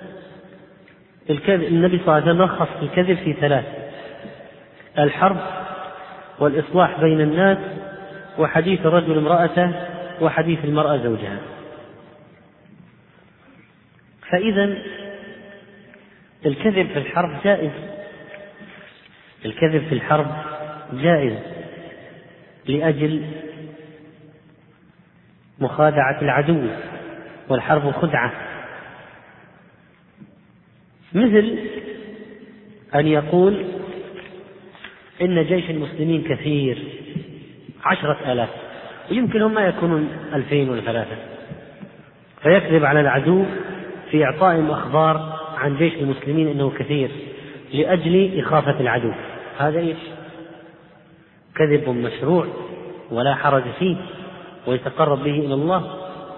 النبي صلى الله عليه وسلم رخص في الكذب في 3: الحرب، والإصلاح بين الناس، وحديث الرجل امرأته، وحديث المرأة زوجها. فإذا الكذب في الحرب جائز. الكذب في الحرب جائز لأجل مخادعة العدو، والحرب خدعة. مثل أن يقول إن جيش المسلمين كثير 10,000 ويمكن هم ما يكونون 2000 ولا 3، فيكذب على العدو في إعطائهم أخبار عن جيش المسلمين أنه كثير لأجل إخافة العدو. هذا إيش؟ كذب مشروع ولا حرج فيه ويتقرب به إلى الله.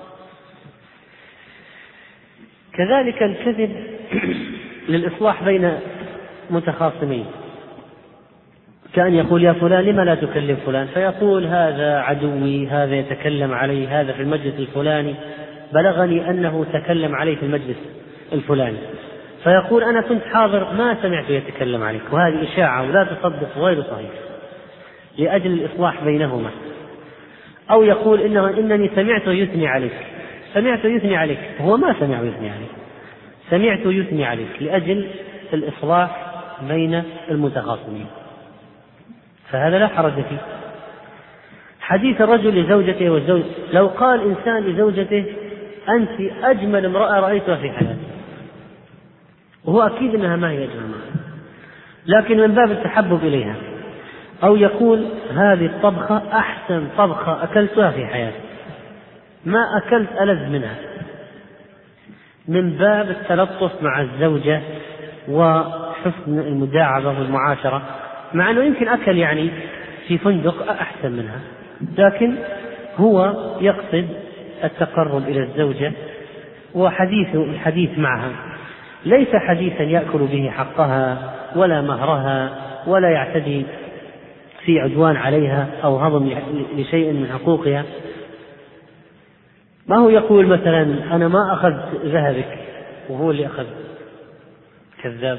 كذلك الكذب للإصلاح بين متخاصمين، كأن يقول: يا فلان لما لا تكلم فلان؟ فيقول: هذا عدوي، هذا يتكلم علي، هذا في المجلس الفلاني بلغني أنه تكلم عليه في المجلس الفلاني. فيقول: أنا كنت حاضر ما سمعته يتكلم عليك، وهذه إشاعة ولا تصدق غير صحيح، لأجل الإصلاح بينهما. أو يقول: إنني سمعته يثني عليك، سمعته يثني عليك، هو ما سمعه يثني عليك، سمعته يثني عليك، لأجل الإصلاح بين المتخاصمين. فهذا لا حرج فيه. حديث الرجل لزوجته والزوج، لو قال إنسان لزوجته: أنت أجمل امرأة رأيتها في حياتي، وهو أكيد أنها ما هي أجمل امرأة، لكن من باب التحبب إليها. أو يقول: هذه الطبخة أحسن طبخة أكلتها في حياتي، ما أكلت ألذ منها، من باب التلطف مع الزوجة وحسن المداعبة والمعاشرة، مع أنه يمكن أكل يعني في فندق أحسن منها، لكن هو يقصد التقرب إلى الزوجة الحديث معها ليس حديثا يأكل به حقها ولا مهرها ولا يعتدي في عدوان عليها أو هضم لشيء من حقوقها. ما هو يقول مثلا أنا ما أخذت ذهبك وهو اللي أخذ، كذاب.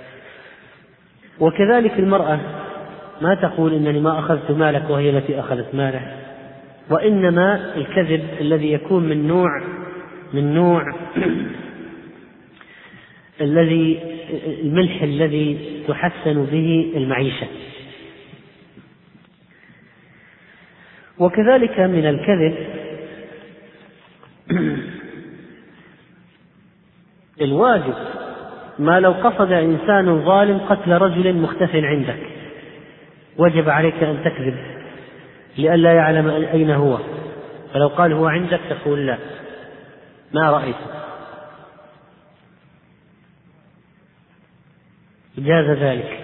وكذلك المرأة ما تقول إنني ما أخذت مالك وهي التي أخذت ماله، وإنما الكذب الذي يكون من نوع الملح الذي تحسن به المعيشة. وكذلك من الكذب الواجب، ما لو قصد إنسان ظالم قتل رجل مختف عندك وجب عليك أن تكذب لئلا يعلم أين هو، فلو قال هو عندك تقول لا ما رأيته، جاز ذلك.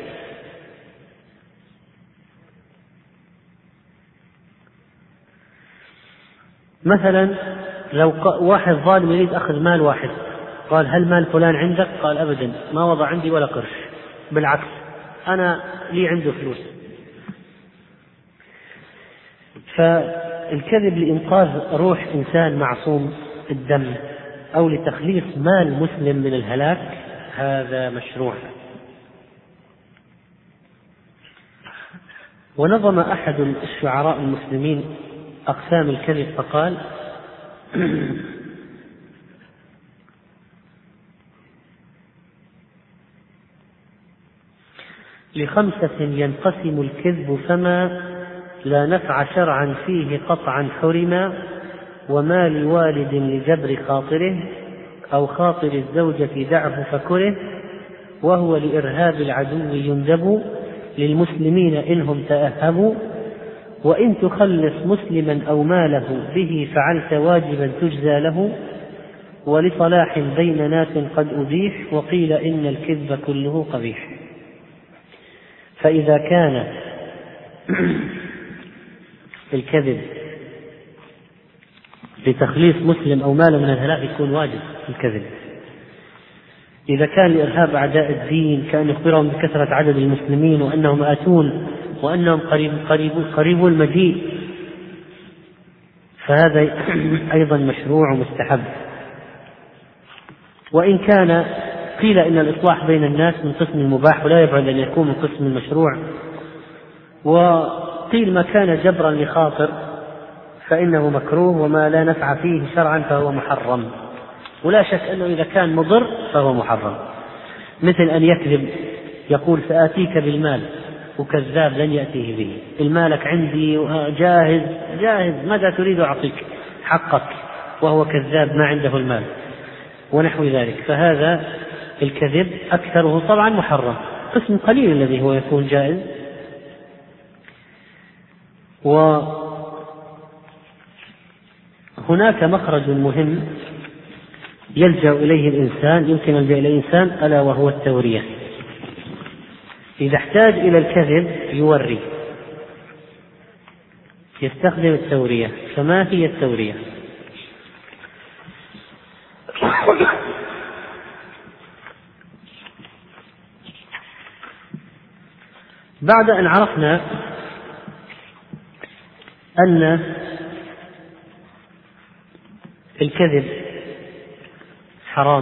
مثلا لو واحد ظالم يريد أخذ مال واحد، قال هل مال فلان عندك؟ قال أبدا ما وضع عندي ولا قرش، بالعكس أنا لي عنده فلوس. فالكذب لإنقاذ روح إنسان معصوم الدم أو لتخليص مال مسلم من الهلاك هذا مشروع. ونظم أحد الشعراء المسلمين أقسام الكذب فقال: لخمسة ينقسم الكذب فما لا نفع شرعا فيه قطعا حرما، وما لوالد لجبر خاطره أو خاطر الزوجة دعه فكره، وهو لإرهاب العدو يندب للمسلمين إنهم تأهبوا، وإن تخلص مسلما أو ماله به فعلت واجبا تجزى له، ولصلاح بين ناس قد أبيح وقيل إن الكذب كله قبيح. فإذا كان الكذب لتخليص مسلم أو ماله من الهلاك يكون واجب الكذب. إذا كان لإرهاب أعداء الدين كأن يخبرهم بكثرة عدد المسلمين وأنهم آتون وأنهم قريبو المجيء فهذا أيضا مشروع ومستحب. وإن كان قيل إن الإصلاح بين الناس من قسم المباح ولا يبعد أن يكون من قسم المشروع، وقيل ما كان جبرا لخاطر فإنه مكروه، وما لا نفع فيه شرعا فهو محرم. ولا شك أنه إذا كان مضر فهو محرم، مثل أن يكذب يقول سآتيك بالمال وكذاب لن يأتيه به، المالك عندي جاهز ماذا تريد أعطيك حقك، وهو كذاب ما عنده المال ونحو ذلك. فهذا الكذب أكثره طبعا محرم، قسم قليل الذي هو يكون جائز. وهناك مخرج مهم يلجأ إليه الإنسان، يمكن أن يلجأ إليه الإنسان، ألا وهو التورية. إذا احتاج إلى الكذب يوري، يستخدم التورية. فما هي التورية؟ بعد أن عرفنا أن الكذب حرام،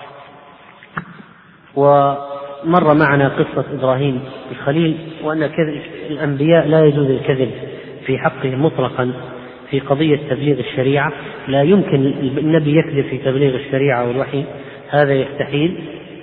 ومر معنا قصة إبراهيم الخليل وأن الأنبياء لا يجوز الكذب في حقهم مطلقا في قضية تبليغ الشريعة، لا يمكن النبي يكذب في تبليغ الشريعة والوحي، هذا يستحيل،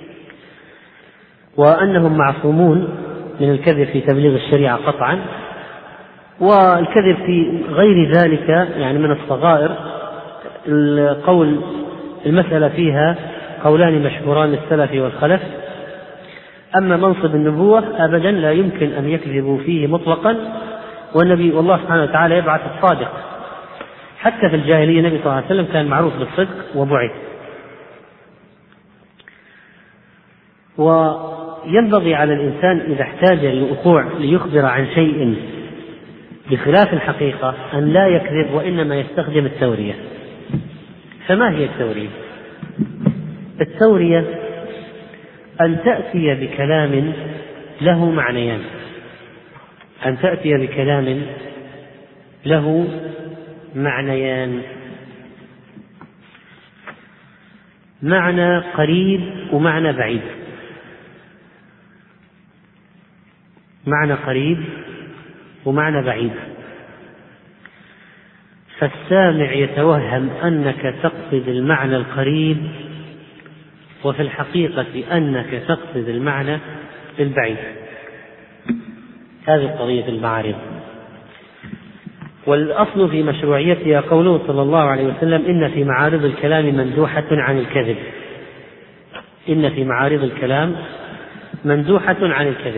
وأنهم معصومون من الكذب في تبليغ الشريعة قطعا. والكذب في غير ذلك يعني من الصغائر، القول المسألة فيها قولان مشهوران للسلف والخلف. أما منصب النبوة أبدا لا يمكن أن يكذبوا فيه مطلقا، والنبي والله سبحانه وتعالى يبعث الصادق. حتى في الجاهلية النبي صلى الله عليه وسلم كان معروف بالصدق وبعث. وينبغي على الإنسان إذا احتاج للوقوع ليخبر عن شيء بخلاف الحقيقة أن لا يكذب، وإنما يستخدم التورية. فما هي التورية؟ التورية أن تأتي بكلام له معنيان، أن تأتي بكلام له معنيان، معنى قريب ومعنى بعيد، معنى قريب ومعنى بعيد. فالسامع يتوهم أنك تقصد المعنى القريب، وفي الحقيقة أنك تقصد المعنى البعيد. هذه قضية المعارض. والأصل في مشروعيتها قوله صلى الله عليه وسلم: إن في معارض الكلام مندوحة عن الكذب. إن في معارض الكلام مندوحة عن الكذب.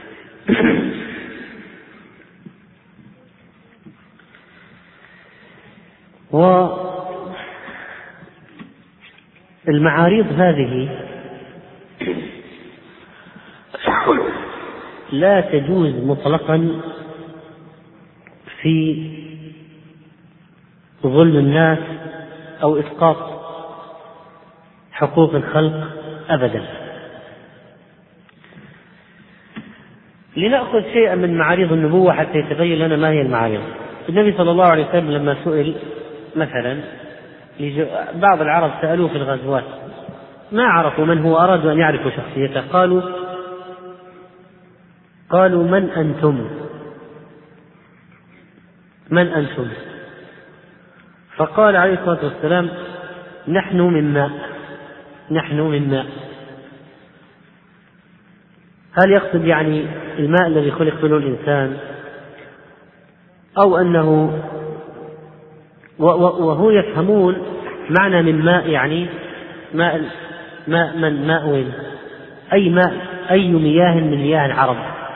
والمعارض هذه لا تجوز مطلقا في ظلم الناس أو إسقاط حقوق الخلق أبدا. لنأخذ شيئا من معارض النبوة حتى يتبين لنا ما هي المعارض. النبي صلى الله عليه وسلم لما سئل مثلا، بعض العرب سألوه في الغزوات ما عرفوا من هو، أرادوا أن يعرفوا شخصيته، قالوا من أنتم؟ من أنتم؟ فقال عليه الصلاة والسلام: نحن من ماء، نحن من ماء. هل يقصد يعني الماء الذي خلق منه الإنسان، أو أنه وهو يفهمون معنى من ماء يعني ماء من ماء وين؟ أي ماء، أي مياه من مياه العرب.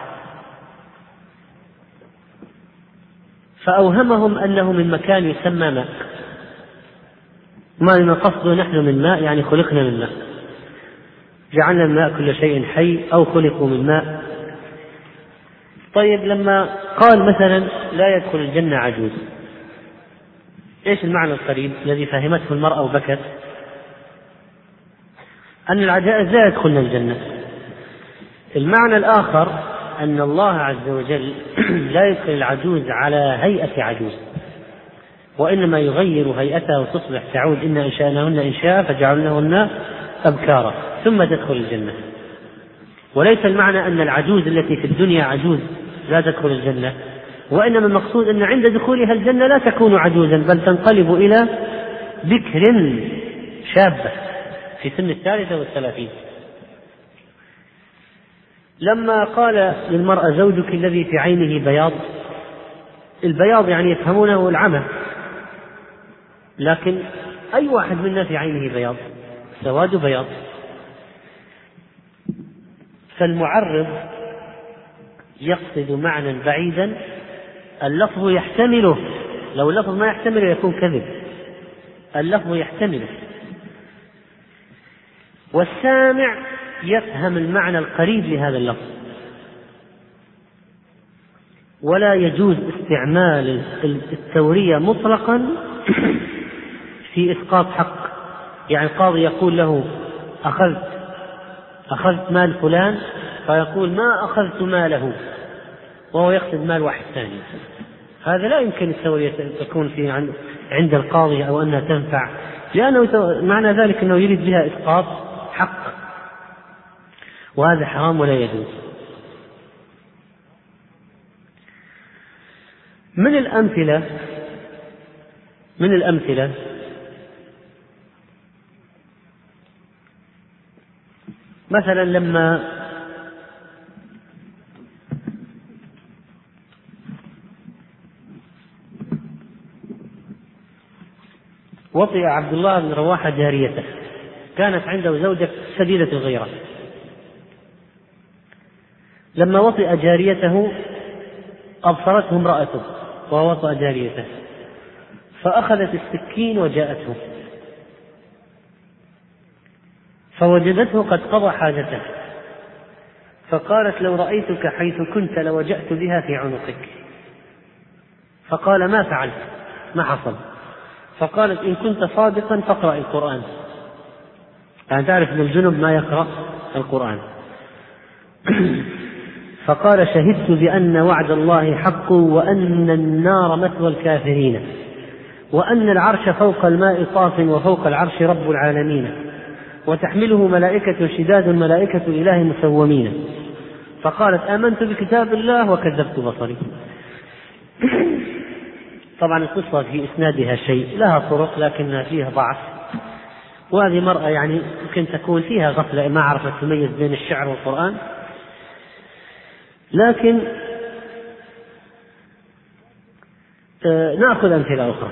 فأوهمهم أنه من مكان يسمى ماء، ما قصده نحن من ماء يعني خلقنا من ماء، جعلنا من ماء كل شيء حي أو خلقوا من ماء. طيب لما قال مثلا لا يدخل الجنة عجوز، إيش المعنى القريب الذي فهمته المرأة وبكت؟ أن العجائز لا يدخلن الجنة. المعنى الآخر أن الله عز وجل لا يدخل العجوز على هيئة عجوز، وإنما يغير هيئتها وتصبح تعود: إن أنشأناهن إنشاء فجعلناهن أبكارا ثم تدخل الجنة. وليس المعنى أن العجوز التي في الدنيا عجوز لا تدخل الجنة، وإنما المقصود أن عند دخولها الجنة لا تكون عجوزا، بل تنقلب إلى بكر شابة في سن 33. لما قال للمرأة: زوجك الذي في عينه بياض، البياض يعني يفهمونه العمى، لكن أي واحد منا في عينه بياض؟ سواد بياض. فالمعرض يقصد معنى بعيدا اللفظ يحتمله، لو اللفظ ما يحتمله يكون كذب، اللفظ يحتمله. والسامع يفهم المعنى القريب لهذا اللفظ. ولا يجوز استعمال التورية مطلقا في إسقاط حق. يعني القاضي يقول له: أخذت مال فلان، فيقول: ما أخذت ماله، وهو يقصد مال واحد ثاني. هذا لا يمكن التورية تكون في عند القاضي أو أنها تنفع، لأنه معنى ذلك أنه يريد بها إسقاط حق، وهذا حرام ولا يجوز. من الأمثلة مثلا لما وطئ عبد الله بن رواحة جاريته، كانت عنده زوجة شديدة الغيرة. لما وطئ جاريته أبصرته امرأته وهو وطئ جاريته، فأخذت السكين وجاءته، فوجدته قد قضى حاجته، فقالت: لو رأيتك حيث كنت لوجأت بها في عنقك. فقال: ما فعلت، ما حصل؟ فقالت إن كنت صادقا فاقرأ القرآن. يعني تعرف أن الجنب ما يقرأ القرآن. فقال شهدت بأن وعد الله حق وأن النار مثوى الكافرين وأن العرش فوق الماء طاف وفوق العرش رب العالمين وتحمله ملائكة شداد ملائكة إله مسومين. فقالت آمنت بكتاب الله وكذبت بصري. طبعا القصة في إسنادها شيء، لها طرق لكنها فيها ضعف، وهذه مرأة يعني يمكن تكون فيها غفلة ما عرفت تميز بين الشعر والقرآن. لكن نأخذ أمثلة أخرى.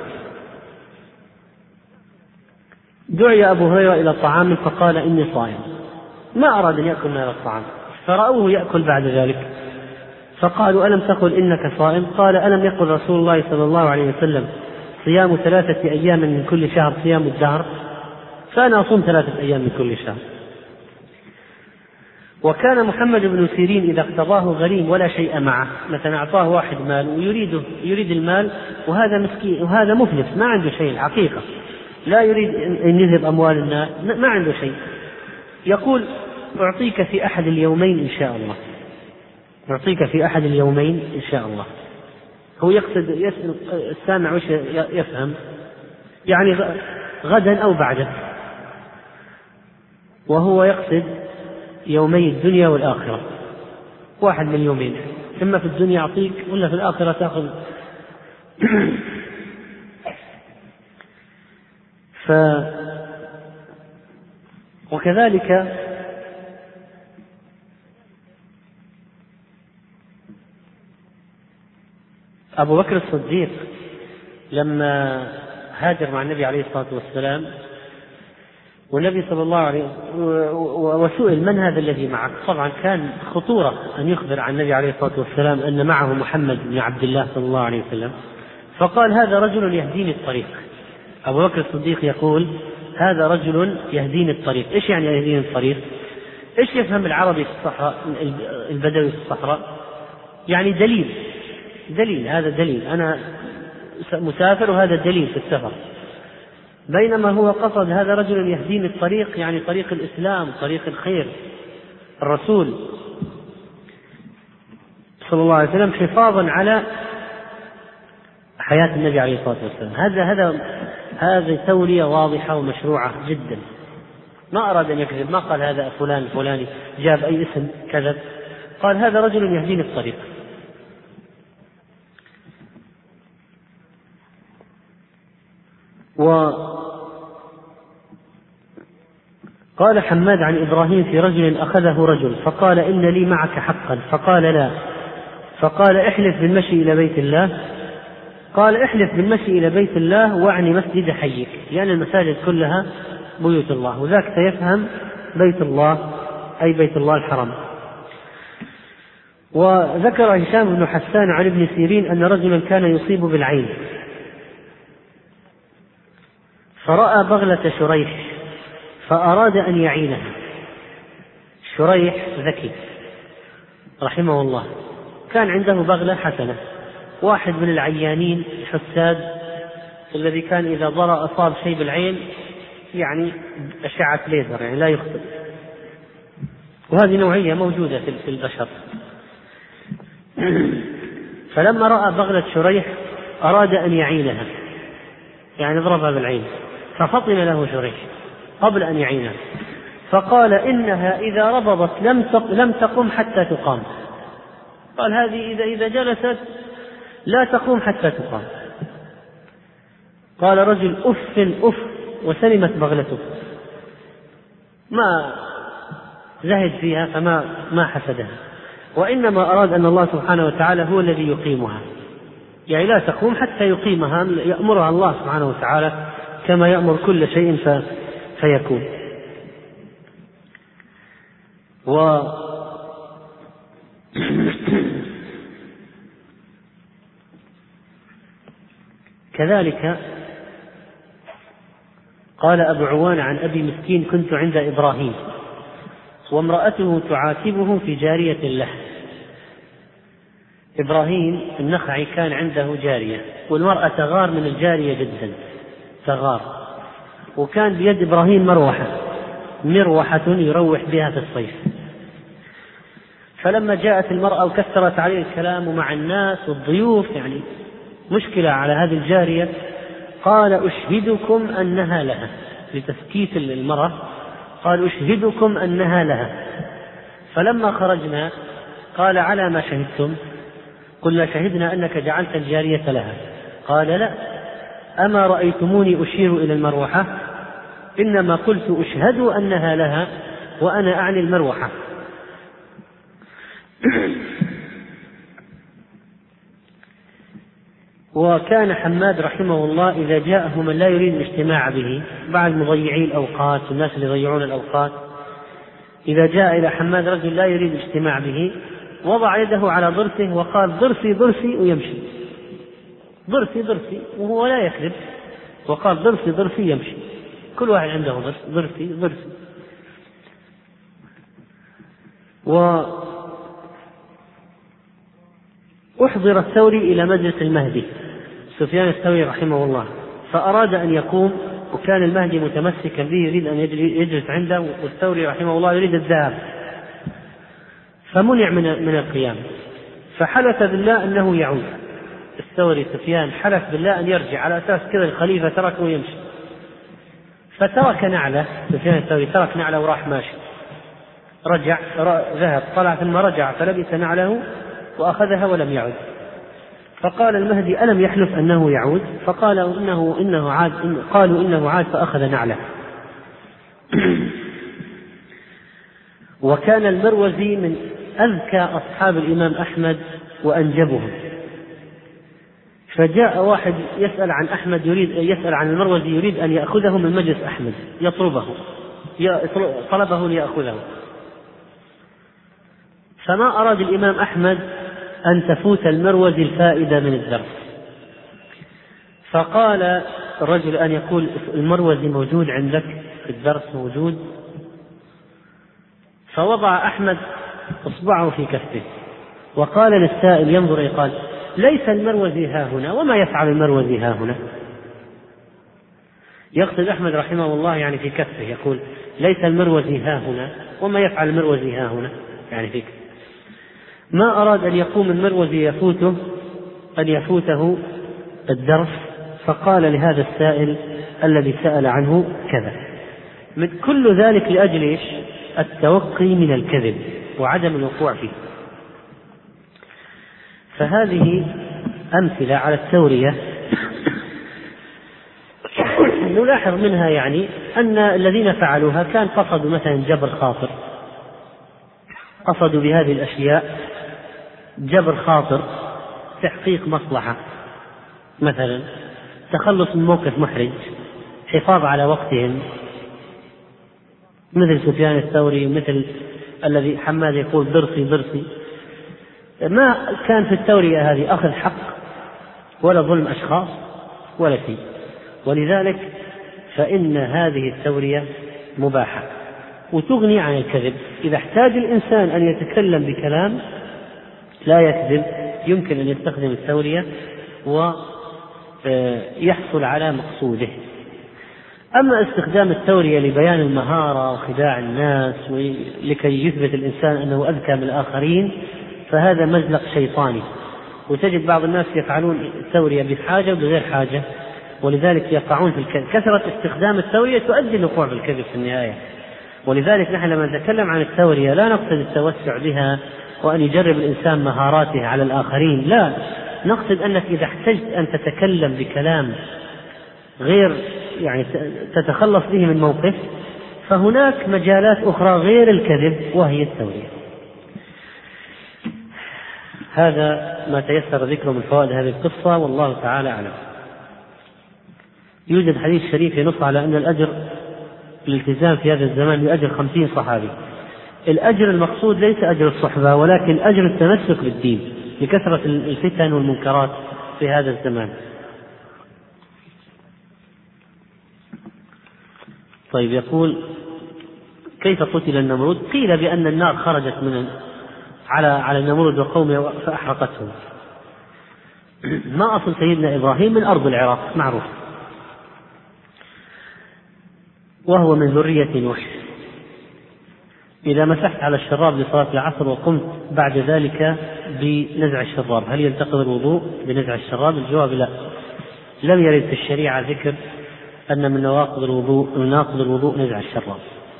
دعي أبو هريرة إلى طعام فقال إني صائم، ما أراد أن يأكل من هذا الطعام، فرأوه يأكل بعد ذلك فقالوا ألم تقل إنك صائم؟ قال ألم يقل رسول الله صلى الله عليه وسلم صيام 3 أيام من كل شهر صيام الدهر؟ فأنا أصوم 3 أيام من كل شهر. وكان محمد بن سيرين إذا اقتضاه غريم ولا شيء معه، مثلا أعطاه واحد مال ويريد المال، وهذا مسكين وهذا مفلس ما عنده شيء الحقيقة، لا يريد أن يذهب أموال الناس، ما عنده شيء، يقول أعطيك في أحد اليومين إن شاء الله، أعطيك في أحد اليومين إن شاء الله. هو يقصد يسأل السامع وش يفهم، يعني غدا أو بعده، وهو يقصد يومي الدنيا والآخرة، واحد من يومين، إما في الدنيا أعطيك ولا في الآخرة تأخذ. وكذلك أبو بكر الصديق لما هاجر مع النبي عليه الصلاة والسلام، والنبي صلى الله عليه وسئل من هذا الذي معك؟ طبعا كان خطورة أن يخبر عن النبي عليه الصلاة والسلام أن معه محمد بن عبد الله صلى الله عليه وسلم، فقال هذا رجل يهديني الطريق. أبو بكر الصديق يقول هذا رجل يهديني الطريق. إيش يعني يهديني الطريق؟ إيش يفهم العربي في الصحراء البدوي في الصحراء؟ يعني دليل، هذا دليل، أنا مسافر وهذا دليل في السفر. بينما هو قصد هذا رجل يهديني الطريق، يعني طريق الإسلام، طريق الخير، الرسول صلى الله عليه وسلم، حفاظا على حياة النبي عليه الصلاة والسلام. هذه تولية واضحة ومشروعة جدا، ما أراد أن يكذب، ما قال هذا فلان فلاني جاب أي اسم كذب، قال هذا رجل يهديني الطريق. وقال حماد عن إبراهيم في رجل أخذه رجل فقال إن لي معك حقا، فقال لا، فقال احلف بالمشي إلى بيت الله، قال احلف بالمشي إلى بيت الله واعني مسجد حيك، لأن المساجد كلها بيوت الله، وذاك سيفهم بيت الله أي بيت الله الحرام. وذكر هشام بن حسان عن ابن سيرين أن رجلا كان يصيب بالعين فرأى بغلة شريح فأراد أن يعينها. شريح ذكي رحمه الله كان عنده بغلة حسنة، واحد من العيانين الحساد الذي كان إذا أصاب شيء بالعين يعني أشعة ليزر، يعني لا يخطئ، وهذه نوعية موجودة في البشر. فلما رأى بغلة شريح أراد أن يعينها، يعني ضربها بالعين، ففطن له شريح قبل أن يعينها، فقال إنها إذا ربضت لم تقم حتى تقام. قال هذه إذا جلست لا تقوم حتى تقام. قال رجل أف وسلمت بغلته، ما زهد فيها فما حسدها، وإنما أراد أن الله سبحانه وتعالى هو الذي يقيمها، يعني لا تقوم حتى يقيمها، يأمرها الله سبحانه وتعالى كما يأمر كل شيء فيكون. كذلك قال أبو عوان عن أبي مسكين كنت عند إبراهيم وامرأته تعاتبه في جارية له. إبراهيم النخعي كان عنده جارية، والمرأة تغار من الجارية جدا، تغار. وكان بيد إبراهيم مروحة يروح بها في الصيف. فلما جاءت المرأة وكثرت عليه الكلام مع الناس والضيوف، يعني مشكلة على هذه الجارية، قال أشهدكم أنها لها، لتسكيت المرأة قال أشهدكم أنها لها. فلما خرجنا قال على ما شهدتم؟ قلنا شهدنا أنك جعلت الجارية لها. قال لا، أما رأيتموني أشير إلى المروحة؟ إنما قلت أشهدوا أنها لها وأنا أعني المروحة. وكان حماد رحمه الله إذا جاءه من لا يريد الاجتماع به، بعد مضيعي الأوقات والناس اللي يضيعون الأوقات، إذا جاء إلى حماد رجل لا يريد الاجتماع به وضع يده على ضرسه وقال ضرسي ضرسي ويمشي، ضرسي ضرسي، وهو لا يكذب، وقال ضرسي ضرسي يمشي. كل واحد عنده ضرسي ضرسي. وأحضر الثوري إلى مجلس المهدي سفيان الثوري رحمه الله، فأراد أن يقوم، وكان المهدي متمسكا به يريد أن يجلس عنده، والثوري رحمه الله يريد الذهاب، فمنع من القيام. فحلف بالله أنه يعود. الثوري سفيان حلف بالله أن يرجع، على أساس كذا الخليفة تركه ويمشي. فترك نعله، سفيان الثوري ترك نعله وراح ماشي، رجع ذهب طلع ثم رجع فلبس نعله وأخذها ولم يعد. فقال المهدي ألم يحلف أنه يعود؟ فقال إنه عاد. قالوا إنه عاد فأخذ نعله. وكان المروزي من أذكى أصحاب الإمام أحمد وأنجبهم. فجاء واحد يسأل عن أحمد، يسأل عن المروزي، يريد أن يأخذه من مجلس أحمد، طلبه ليأخذه. فما أراد الإمام أحمد أن تفوت المروزي الفائدة من الدرس، فقال الرجل أن يقول المروزي موجود عندك في الدرس؟ موجود. فوضع أحمد إصبعه في كفه وقال للسائل ينظر، قال ليس المروزي ها هنا، وما يفعل المروزي ها هنا؟ يقصد أحمد رحمه الله يعني في كفه، يقول ليس المروزي ها هنا، وما يفعل المروزي ها هنا، يعني في كفه. ما أراد أن يقوم المروزي أن يفوته الدرس، فقال لهذا السائل الذي سأل عنه كذا. من كل ذلك لأجل إيش؟ التوقي من الكذب وعدم الوقوع فيه. فهذه أمثلة على التورية نلاحظ منها يعني أن الذين فعلوها كان قصدوا مثلا جبر خاطر، قصدوا بهذه الأشياء جبر خاطر، تحقيق مصلحة، مثلا تخلص من موقف محرج، حفاظ على وقتهم، مثل سفيان الثوري، مثل الذي حماد يقول ضرسي ضرسي. ما كان في التورية هذه أخذ حق ولا ظلم أشخاص ولا شيء، ولذلك فإن هذه التورية مباحة وتغني عن الكذب. إذا احتاج الإنسان أن يتكلم بكلام لا يكذب يمكن أن يستخدم التورية ويحصل على مقصوده. أما استخدام التورية لبيان المهارة وخداع الناس ولكي يثبت الإنسان أنه أذكى من الآخرين فهذا مزلق شيطاني، وتجد بعض الناس يفعلون التورية بحاجة وبغير حاجة، ولذلك يقعون في الكذب. كثرة استخدام التورية تؤدي للوقوع في الكذب في النهاية. ولذلك نحن لما نتكلم عن التورية لا نقصد التوسع بها وأن يجرب الإنسان مهاراته على الآخرين، لا، نقصد أنك إذا احتجت أن تتكلم بكلام غير يعني تتخلص به من موقف، فهناك مجالات أخرى غير الكذب وهي التورية. هذا ما تيسر ذكره من فوائد هذه القصة، والله تعالى أعلم. يوجد حديث شريف ينص على أن الأجر الالتزام في هذا الزمان بأجر 50 صحابي. الأجر المقصود ليس أجر الصحبة ولكن أجر التمسك بالدين لكثرة الفتن والمنكرات في هذا الزمان. طيب، يقول كيف قتل النمرود؟ قيل بأن النار خرجت على النمرود وقومه فأحرقتهم. ما أصل سيدنا إبراهيم؟ من أرض العراق معروف، وهو من ذرية نوح. إذا مسحت على الشراب لصلاة العصر وقمت بعد ذلك بنزع الشراب، هل ينتقض الوضوء بنزع الشراب؟ الجواب لا، لم يرد في الشريعة ذكر أن من نواقض الوضوء نزع الشراب.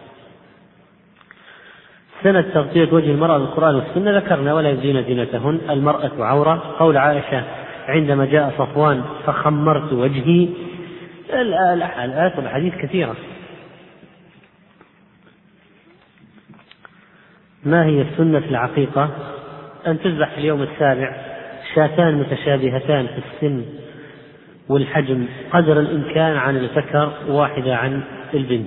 سنة تغطية وجه المرأة بالقرآن والسنة ذكرنا: ولا يبدين زينتهن، المرأة عورة. قول عائشة عندما جاء صفوان فخمرت وجهي. الآيات والحديث كثيرة. ما هي السنة في العقيقة؟ أن تذبح في اليوم السابع شاتان متشابهتان في السن والحجم قدر الإمكان عن الذكر، واحدة عن البنت.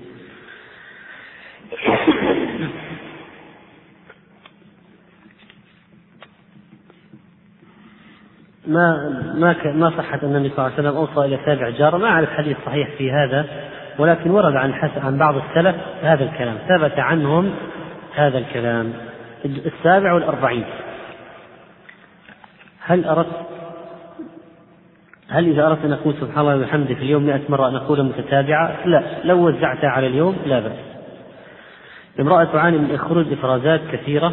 ما صحت أن النبي صلى الله عليه وسلم أوصى إلى 7 جارة. ما أعرف حديث صحيح في هذا، ولكن ورد عن بعض السلف هذا الكلام، ثبت عنهم هذا الكلام. 47 هل إذا أردت أن نقول سبحان الله وبحمده في اليوم 100 مرة نقول متتابعة؟ لا، لو وزعتها على اليوم لا بأس. امرأة تعاني من خروج إفرازات كثيرة،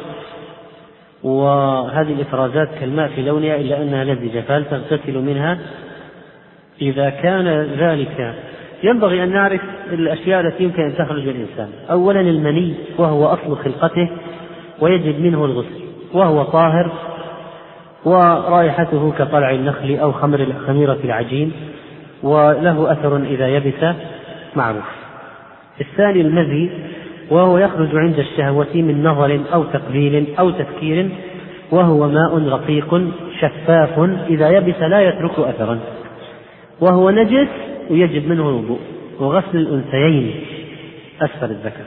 وهذه الإفرازات كالماء في لونها إلا أنها لزجة، فهل تغتسل منها؟ إذا كان ذلك ينبغي أن نعرف الأشياء التي يمكن أن تخرج الإنسان. أولا المني، وهو أصل خلقته ويجب منه الغسل، وهو طاهر ورائحته كطلع النخل أو خميرة العجين، وله أثر إذا يبس معروف. الثاني المذي، وهو يخرج عند الشهوة من نظر أو تقبيل أو تفكير، وهو ماء رقيق شفاف إذا يبس لا يترك أثرا، وهو نجس ويجب منه الوضوء وغسل الأنثيين أسفل الذكر.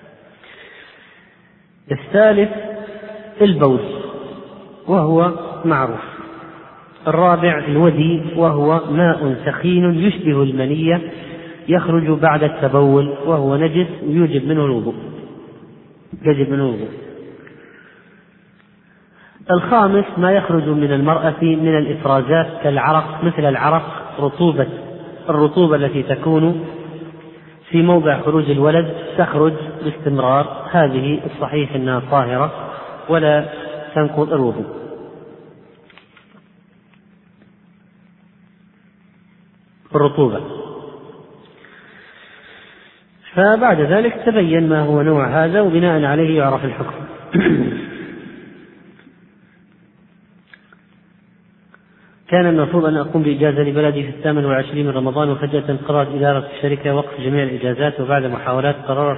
الثالث البول، وهو معروف. الرابع الودي، وهو ماء سخين يشبه المنية يخرج بعد التبول، وهو نجس ويجب منه الوضوء. الخامس ما يخرج من المرأة من الإفرازات كالعرق، مثل العرق الرطوبة التي تكون في موضع خروج الولد تخرج باستمرار، هذه الصحيح أنها طاهرة ولا تنقض الوضوء. الرطوبة. فبعد ذلك تبين ما هو نوع هذا، وبناء عليه يعرف الحكم. كان المفروض أن أقوم بإجازة لبلدي في 28 من رمضان، وفجأة قررت إدارة الشركة وقف جميع الإجازات، وبعد محاولات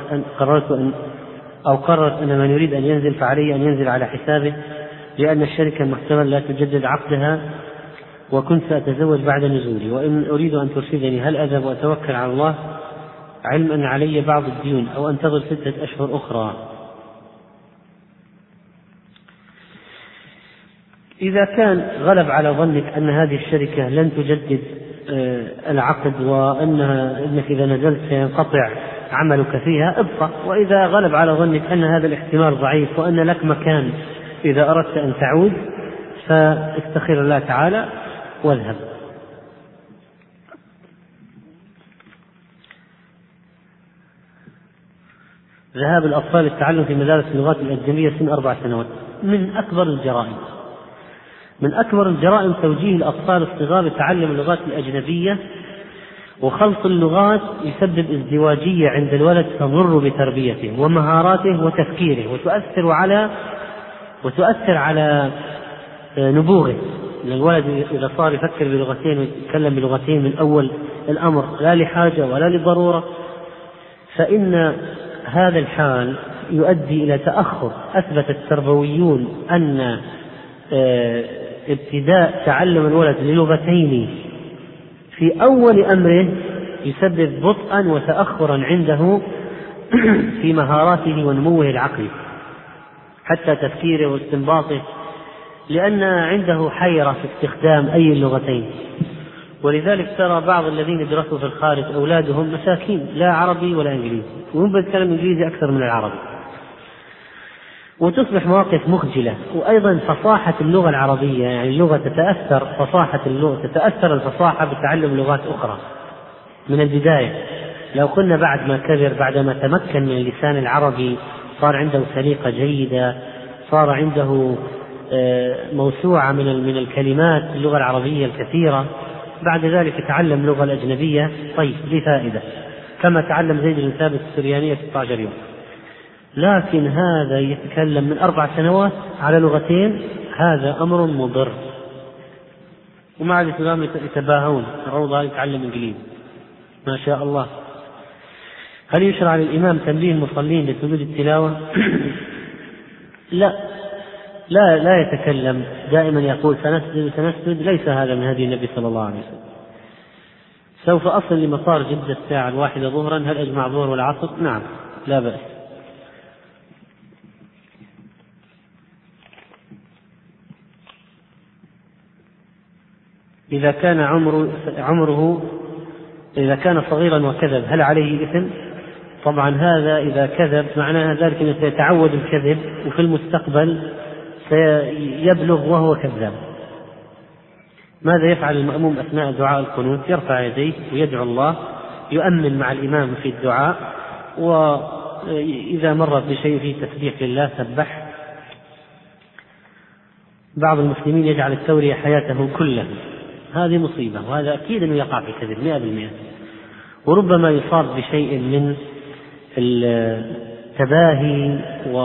قررت أن من يريد أن ينزل فعليه أن ينزل على حسابه، لأن الشركة محتمل لا تجدد عقدها، وكنت سأتزوج بعد نزولي، وإن أريد أن ترشدني هل أذهب وأتوكل على الله علم أن علي بعض الديون، أو أنتظر 6 أشهر أخرى؟ إذا كان غلب على ظنك أن هذه الشركة لن تجدد العقد وأنك إذا نزلت سينقطع عملك فيها ابقى، وإذا غلب على ظنك أن هذا الاحتمال ضعيف وأن لك مكان إذا أردت أن تعود فاستخير الله تعالى واذهب. ذهاب الأطفال للتعلم في مدارس اللغات الأجنبية سن 4 سنوات من أكبر الجرائم توجيه الأطفال الصغار لتعلم اللغات الأجنبية، وخلط اللغات يسبب ازدواجية عند الولد تضر بتربيته ومهاراته وتفكيره، وتؤثر على نبوغه. الولد إذا صار يفكر بلغتين ويتكلم بلغتين من أول الأمر لا لحاجة ولا لضرورة، فإن هذا الحال يؤدي إلى تأخر. أثبت التربويون أن ابتداء تعلم الولد للغتين في أول أمره يسبب بطئا وتأخرا عنده في مهاراته ونموه العقلي حتى تفكيره واستنباطه، لأن عنده حيرة في استخدام أي اللغتين. ولذلك ترى بعض الذين يدرسوا في الخارج أولادهم مساكين لا عربي ولا إنجليزي، وهم بيتكلم إنجليزي أكثر من العربي، وتصبح مواقف مخجلة. وأيضا فصاحة اللغة العربية، يعني اللغة تتأثر الفصاحة بتعلم لغات أخرى من البداية، لو قلنا بعد ما كبر، بعدما تمكن من اللسان العربي، صار عنده سليقة جيدة، صار عنده موسوعة من الكلمات اللغة العربية الكثيرة، بعد ذلك تعلم اللغة الأجنبية، طيب لفائدة، كما تعلم زيد بن ثابت السريانية 16 يوم. لكن هذا يتكلم من 4 سنوات على لغتين، هذا أمر مضر. ومع الإسلام يتباهون، الروضة يتعلم إنجليزي ما شاء الله. هل يشرع للإمام تنبيه المصلين لسجود التلاوة؟ لا يتكلم دائما يقول سنسجد، ليس هذا من هدي النبي صلى الله عليه وسلم. سوف أصل لمطار جدة الساعة 1 ظهرا، هل أجمع الظهر والعصر؟ نعم لا بأس. إذا كان عمره إذا كان صغيرا وكذب هل عليه إثم؟ طبعا هذا إذا كذب معناها ذلك أنه سيتعود الكذب، وفي المستقبل سيبلغ وهو كذاب. ماذا يفعل المأموم أثناء دعاء القنوت؟ يرفع يديه ويدعو الله، يؤمن مع الإمام في الدعاء، وإذا مر بشيء فيه تسبيح لله سبح. بعض المسلمين يجعل التورية حياته كلها، هذه مصيبة، وهذا أكيد أنه يقع في الكذب 100%. وربما يصاب بشيء من التباهي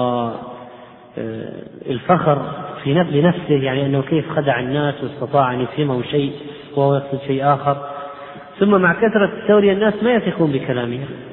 والفخر في لنفسه، يعني أنه كيف خدع الناس واستطاع أن يفهمه شيء وهو يقصد شيء آخر. ثم مع كثرة التورية الناس ما يثقون بكلامه.